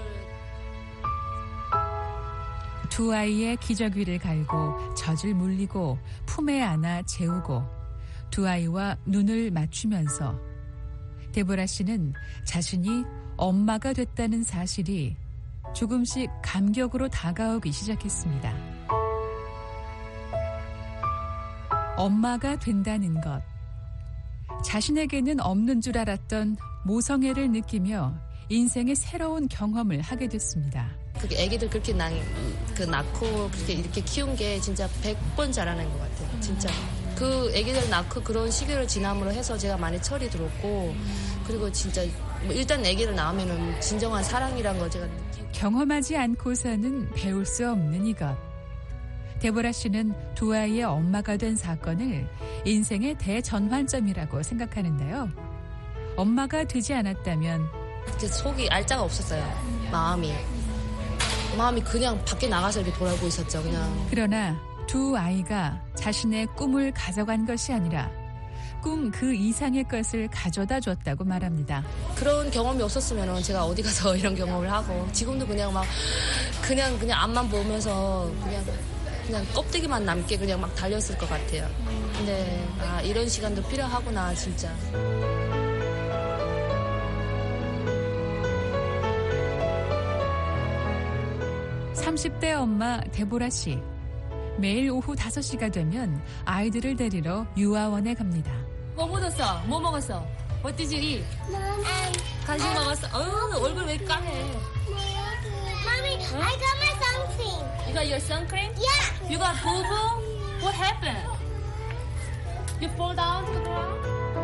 두 아이의 기저귀를 갈고 젖을 물리고 품에 안아 재우고 두 아이와 눈을 맞추면서 데보라 씨는 자신이 엄마가 됐다는 사실이 조금씩 감격으로 다가오기 시작했습니다. 엄마가 된다는 것. 자신에게는 없는 줄 알았던 모성애를 느끼며 인생의 새로운 경험을 하게 됐습니다. 그게 애기들 그렇게 낳고 그렇게 이렇게 키운 게 진짜 100번 잘하는 것 같아요. 진짜. 그 애기들 낳고 그런 시기를 지남으로 해서 제가 많이 철이 들었고 그리고 진짜 뭐 일단 애기를 낳으면은 진정한 사랑이란 걸 제가 느끼고 경험하지 않고서는 배울 수 없는 이것. 데보라 씨는 두 아이의 엄마가 된 사건을 인생의 대전환점이라고 생각하는데요. 엄마가 되지 않았다면 속이 알자가 없었어요. 마음이 그냥 밖에 나가서 이렇게 돌아오고 있었죠. 그냥. 그러나 두 아이가 자신의 꿈을 가져간 것이 아니라 꿈 그 이상의 것을 가져다 줬다고 말합니다. 그런 경험이 없었으면 제가 어디 가서 이런 경험을 하고 지금도 그냥 막 그냥 앞만 보면서 그냥 껍데기만 남게 그냥 막 달렸을 것 같아요. 근데 이런 시간도 필요하구나 진짜. 30대 엄마 데보라 씨. 매일 오후 5시가 되면 아이들을 데리러 유아원에 갑니다. 뭐 묻었어? 뭐 먹었어? What did you eat? 간식 먹었어? 얼굴 왜 까매? Mommy, I got my sun cream. You got your sun cream? Yeah. You got boo-boo? What happened? You fall down to the ground?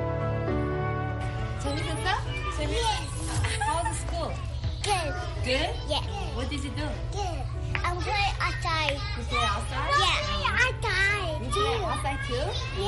재밌었어? How was school? Good. Good? Yeah. What did you do? Good. I'm playing outside. You play outside? Yeah. Outside. You play outside too?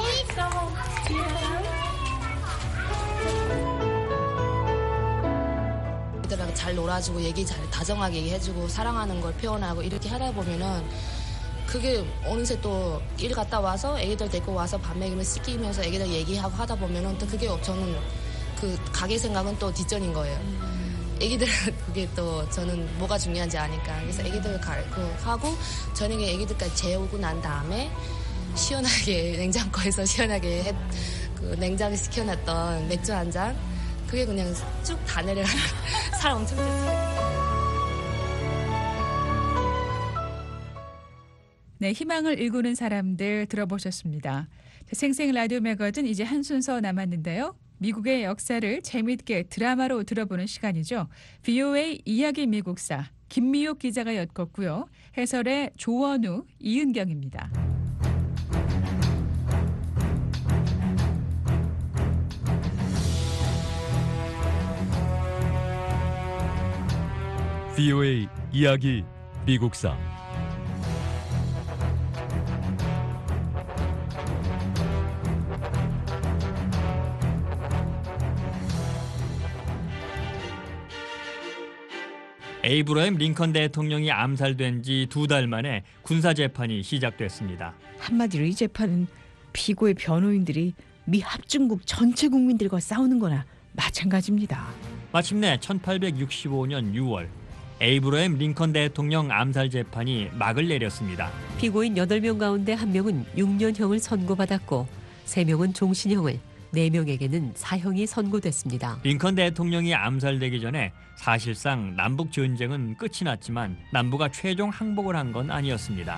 애들하고 잘 놀아주고 얘기 잘 다정하게 얘기해주고 사랑하는 걸 표현하고 이렇게 하다 보면은 그게 어느새 또 일 갔다 와서 애기들 데리고 와서 밥 먹이면 씻기면서 애기들 얘기하고 하다 보면은 또 그게 저는 그 가게 생각은 또 뒷전인 거예요. 애기들 그게 또 저는 뭐가 중요한지 아니까 그래서 애기들 가르고 하고 저녁에 애기들까지 재우고 난 다음에 시원하게 냉장고에서 시원하게 그 냉장에 시켜놨던 맥주 한 잔 그게 그냥 쭉 다 내려가는 살 엄청 됐어요. 네, 희망을 일구는 사람들 들어보셨습니다. 생생 라디오 매거진 이제 한 순서 남았는데요. 미국의 역사를 재미있게 드라마로 들어보는 시간이죠. VOA 이야기 미국사 김미옥 기자가 엮었고요. 해설의 조원우, 이은경입니다. VOA 이야기 미국사 에이브러햄 링컨 대통령이 암살된 지 2달 만에 군사재판이 시작됐습니다. 한마디로 이 재판은 피고의 변호인들이 미 합중국 전체 국민들과 싸우는 거나 마찬가지입니다. 마침내 1865년 6월 에이브러햄 링컨 대통령 암살 재판이 막을 내렸습니다. 피고인 8명 가운데 1명은 6년형을 선고받았고 3명은 종신형을, 4명에게는 사형이 선고됐습니다. 링컨 대통령이 암살되기 전에 사실상 남북 전쟁은 끝이 났지만 남부가 최종 항복을 한 건 아니었습니다.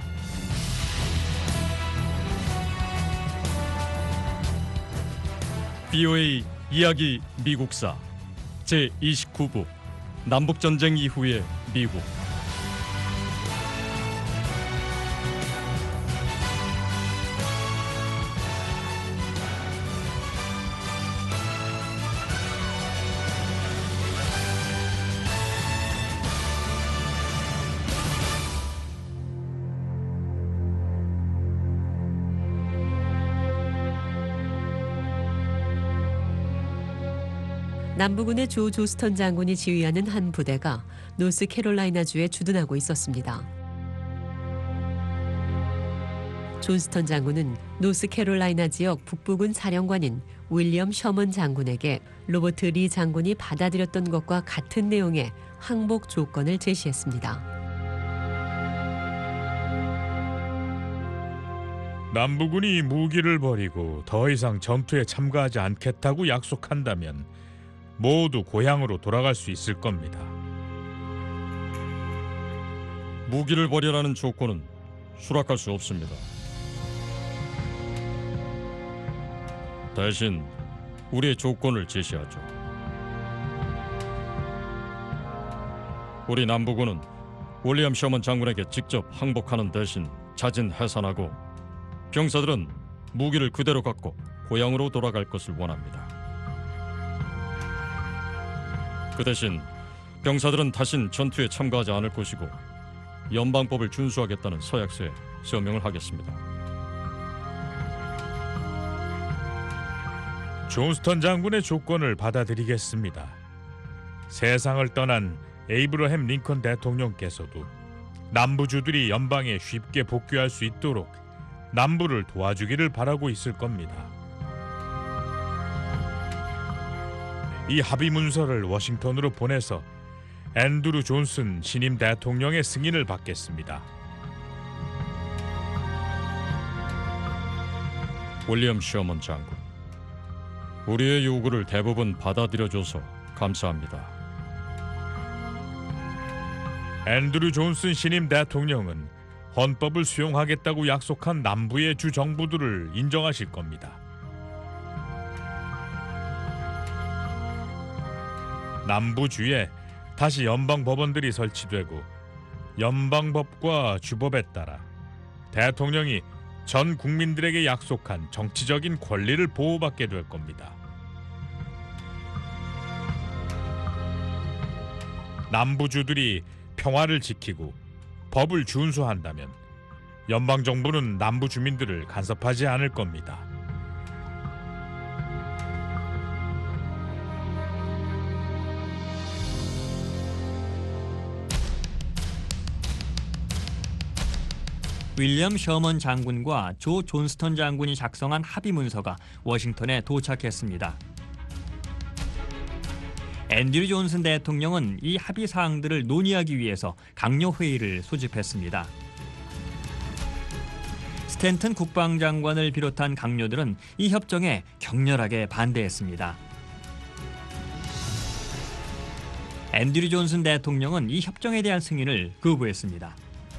VOA 이야기 미국사 제29부 남북전쟁 이후의 미국 남부군의 조 조스턴 장군이 지휘하는 한 부대가 노스캐롤라이나주에 주둔하고 있었습니다. 존스턴 장군은 노스캐롤라이나 지역 북부군 사령관인 윌리엄 셔먼 장군에게 로버트 리 장군이 받아들였던 것과 같은 내용의 항복 조건을 제시했습니다. 남부군이 무기를 버리고 더 이상 전투에 참가하지 않겠다고 약속한다면 모두 고향으로 돌아갈 수 있을 겁니다. 무기를 버리라는 조건은 수락할 수 없습니다. 대신 우리의 조건을 제시하죠. 우리 남부군은 윌리엄 셔먼 장군에게 직접 항복하는 대신 자진 해산하고 병사들은 무기를 그대로 갖고 고향으로 돌아갈 것을 원합니다. 그 대신 병사들은 다신 전투에 참가하지 않을 것이고 연방법을 준수하겠다는 서약서에 서명을 하겠습니다. 존스턴 장군의 조건을 받아들이겠습니다. 세상을 떠난 에이브러햄 링컨 대통령께서도 남부주들이 연방에 쉽게 복귀할 수 있도록 남부를 도와주기를 바라고 있을 겁니다. 이 합의 문서를 워싱턴으로 보내서 앤드루 존슨 신임 대통령의 승인을 받겠습니다. 윌리엄 셔먼 장군, 우리의 요구를 대부분 받아들여줘서 감사합니다. 앤드루 존슨 신임 대통령은 헌법을 수용하겠다고 약속한 남부의 주 정부들을 인정하실 겁니다. 남부주에 다시 연방 법원들이 설치되고 연방법과 주법에 따라 대통령이 전 국민들에게 약속한 정치적인 권리를 보호받게 될 겁니다. 남부주들이 평화를 지키고 법을 준수한다면 연방정부는 남부 주민들을 간섭하지 않을 겁니다. 윌리엄 셔먼 장군과 조 존스턴 장군이 작성한 합의 문서가 워싱턴에 도착했습니다. 앤드류 존슨 대통령은 이 합의 사항들을 논의하기 위해서 강요 회의를 소집했습니다. 스탠튼 국방장관을 비롯한 강요들은 이 협정에 격렬하게 반대했습니다. 앤드류 존슨 대통령은 이 협정에 대한 승인을 거부했습니다.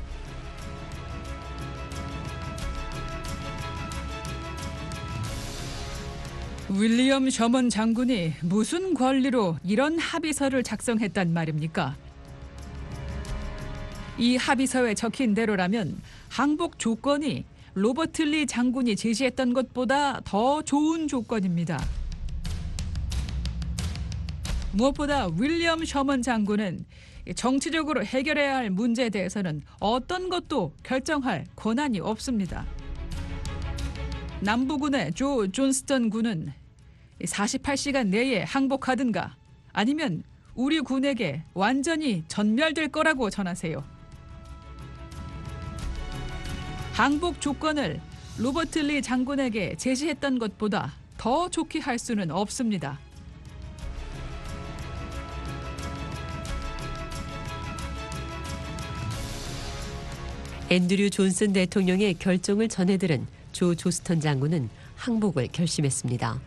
윌리엄 셔먼 장군이 무슨 권리로 이런 합의서를 작성했단 말입니까? 이 합의서에 적힌 대로라면 항복 조건이 로버트 리 장군이 제시했던 것보다 더 좋은 조건입니다. 무엇보다 윌리엄 셔먼 장군은 정치적으로 해결해야 할 문제에 대해서는 어떤 것도 결정할 권한이 없습니다. 남부군의 조 존스턴 군은 48시간 내에 항복하든가 아니면 우리 군에게 완전히 전멸될 거라고 전하세요. 항복 조건을 로버트 리 장군에게 제시했던 것보다 더 좋게 할 수는 없습니다. 앤드류 존슨 대통령의 결정을 전해들은 조 조스턴 장군은 항복을 결심했습니다.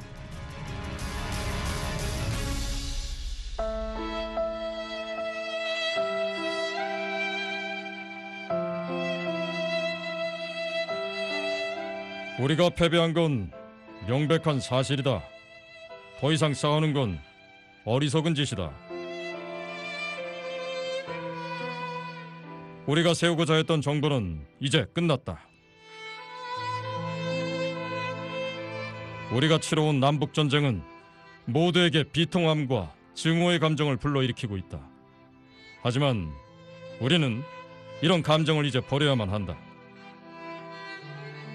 우리가 패배한 건 명백한 사실이다. 더 이상 싸우는 건 어리석은 짓이다. 우리가 세우고자 했던 정부는 이제 끝났다. 우리가 치러온 남북전쟁은 모두에게 비통함과 증오의 감정을 불러일으키고 있다. 하지만 우리는 이런 감정을 이제 버려야만 한다.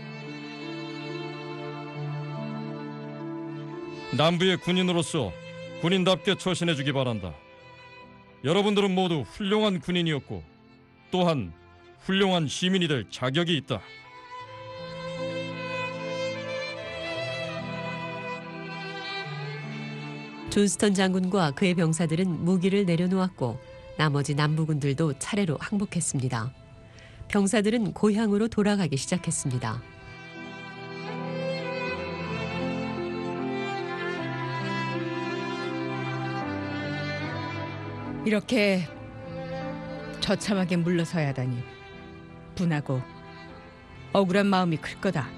남부의 군인으로서 군인답게 처신해주기 바란다. 여러분들은 모두 훌륭한 군인이었고 또한 훌륭한 시민이 될 자격이 있다. 존스턴 장군과 그의 병사들은 무기를 내려놓았고 나머지 남부군들도 차례로 항복했습니다. 병사들은 고향으로 돌아가기 시작했습니다. 이렇게 처참하게 물러서야 하다니 분하고 억울한 마음이 클 거다.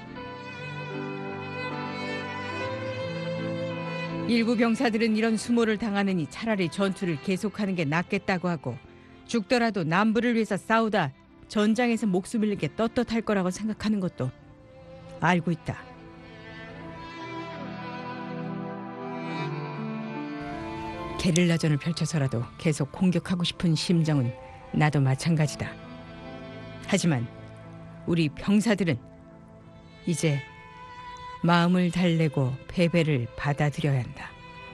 일부 병사들은 이런 수모를 당하느니 차라리 전투를 계속하는 게 낫겠다고 하고 죽더라도 남부를 위해서 싸우다 전장에서 목숨 잃게 떳떳할 거라고 생각하는 것도 알고 있다. 게릴라전을 펼쳐서라도 계속 공격하고 싶은 심정은 나도 마찬가지다. 하지만 우리 병사들은 이제 마음을 달래고 패배를 받아들여야 한다.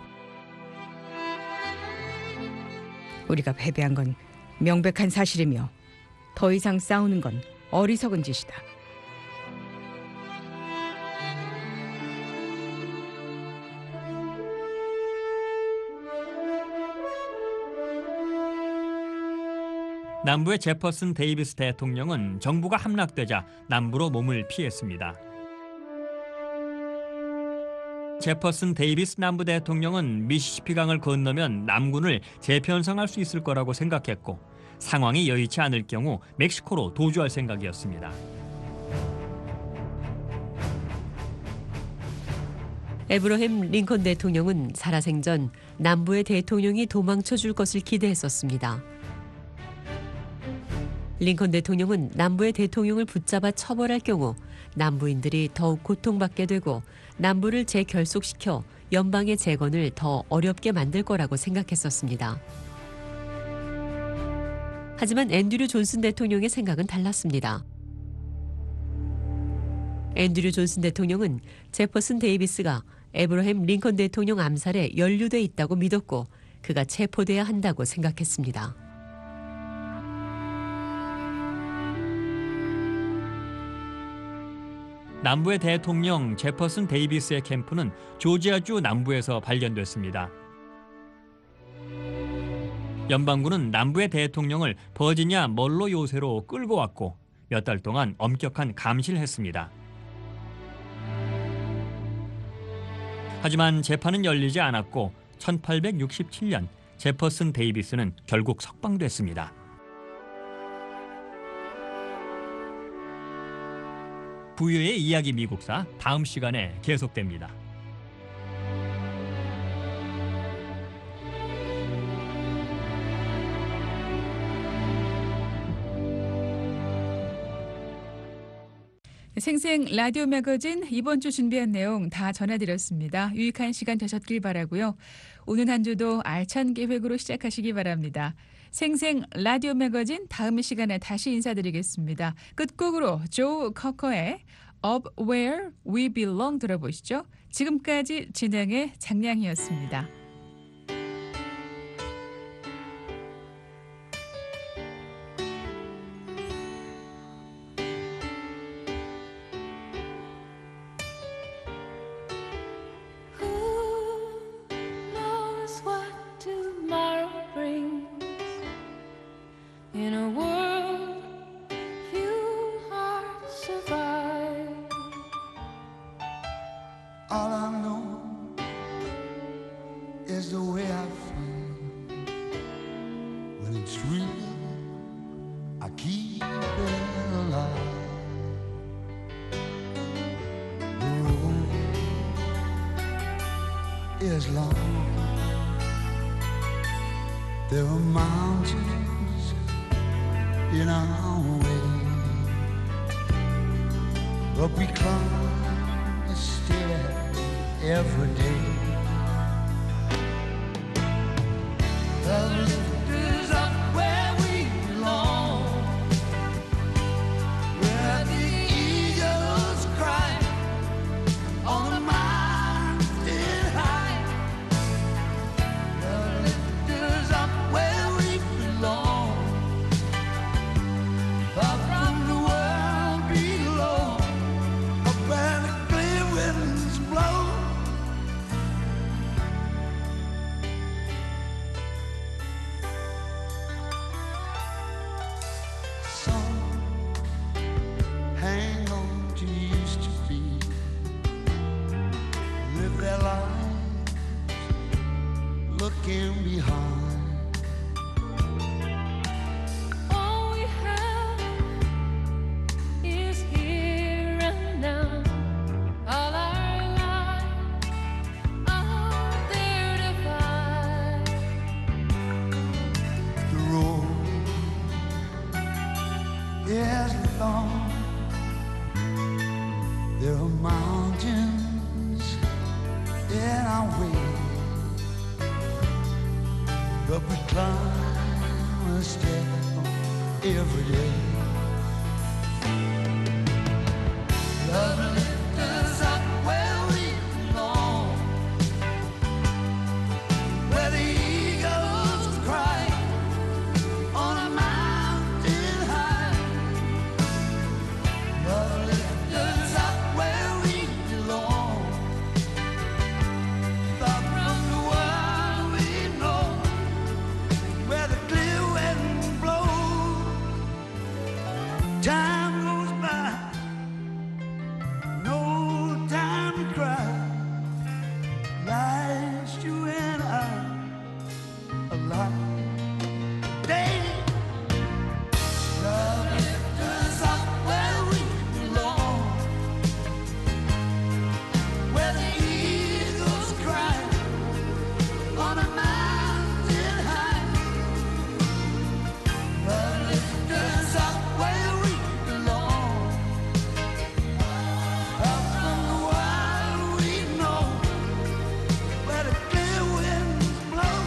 우리가 패배한 건 명백한 사실이며 더 이상 싸우는 건 어리석은 짓이다. 남부의 제퍼슨 데이비스 대통령은 정부가 함락되자 남부로 몸을 피했습니다. 제퍼슨 데이비스 남부 대통령은 미시시피강을 건너면 남군을 재편성할 수 있을 거라고 생각했고 상황이 여의치 않을 경우 멕시코로 도주할 생각이었습니다. 에브러햄 링컨 대통령은 살아생전 남부의 대통령이 도망쳐 줄 것을 기대했었습니다. 링컨 대통령은 남부의 대통령을 붙잡아 처벌할 경우 남부인들이 더욱 고통받게 되고 남부를 재결속시켜 연방의 재건을 더 어렵게 만들 거라고 생각했었습니다. 하지만 앤드류 존슨 대통령의 생각은 달랐습니다. 앤드류 존슨 대통령은 제퍼슨 데이비스가 에브러햄 링컨 대통령 암살에 연루돼 있다고 믿었고 그가 체포돼야 한다고 생각했습니다. 남부의 대통령 제퍼슨 데이비스의 캠프는 조지아주 남부에서 발견됐습니다. 연방군은 남부의 대통령을 버지니아 멀로 요새로 끌고 왔고 몇 달 동안 엄격한 감시를 했습니다. 하지만 재판은 열리지 않았고 1867년 제퍼슨 데이비스는 결국 석방됐습니다. 부유의 이야기 미국사 다음 시간에 계속됩니다. 생생 라디오 매거진 이번 주 준비한 내용 다 전해드렸습니다. 유익한 시간 되셨길 바라고요. 오늘 한 주도 알찬 계획으로 시작하시기 바랍니다. 생생 라디오 매거진 다음 시간에 다시 인사드리겠습니다. 끝곡으로 조 커커의 Up Where We Belong 들어보시죠. 지금까지 진행의 장량이었습니다. In a world few hearts survive. All I know is the way I feel. When it's real, I keep it alive. The road is long. There are mountains in our way, but we climb a stair every day. The lift is up where we belong, where the eagles cry on the mountain high. is long. There are mountains in our way, but we climb a step every day. Love lifts us up where we belong, where the eagles cry on a mountain high. Love lifts us up where we belong, far from the world we know, where the clear wind blows. Time goes by, no time to cry. Life's you and I alive. Day, love lifts us up where we belong, where the eagles cry on a mountain high. Love lifts us up where we belong, up from the wild we know, where the clear winds blow.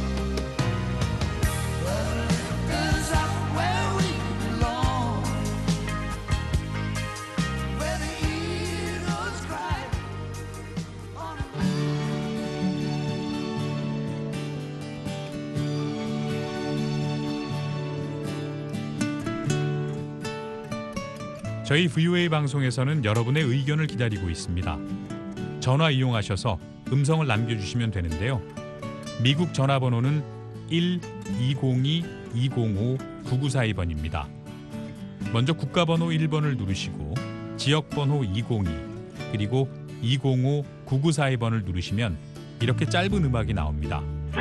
Love lifts us up where we belong, where the eagles cry on a 저희 VOA 방송에서는 여러분의 의견을 기다리고 있습니다. 전화 이용하셔서 음성을 남겨주시면 되는데요. 미국 전화번호는 1-202-205-9942번입니다. 먼저 국가번호 1번을 누르시고 지역번호 202 그리고 205-9942번을 누르시면 이렇게 짧은 음악이 나옵니다.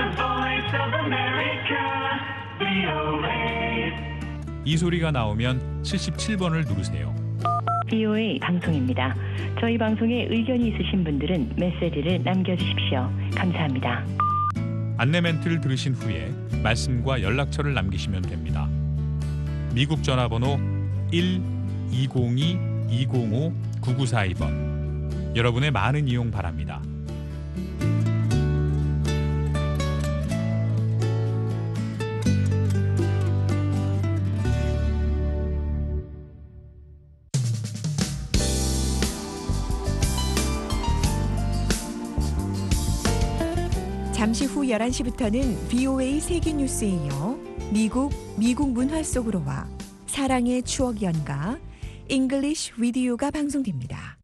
이 소리가 나오면 77번을 누르세요. VOA 방송입니다. 저희 방송에 의견이 있으신 분들은 메시지를 남겨주십시오. 감사합니다. 안내 멘트를 들으신 후에 말씀과 연락처를 남기시면 됩니다. 미국 전화번호 1-202-205-9942번. 여러분의 많은 이용 바랍니다. 잠시 후 11시부터는 VOA 세계뉴스에 이어 미국 문화 속으로와 사랑의 추억 연가 English Video가 방송됩니다.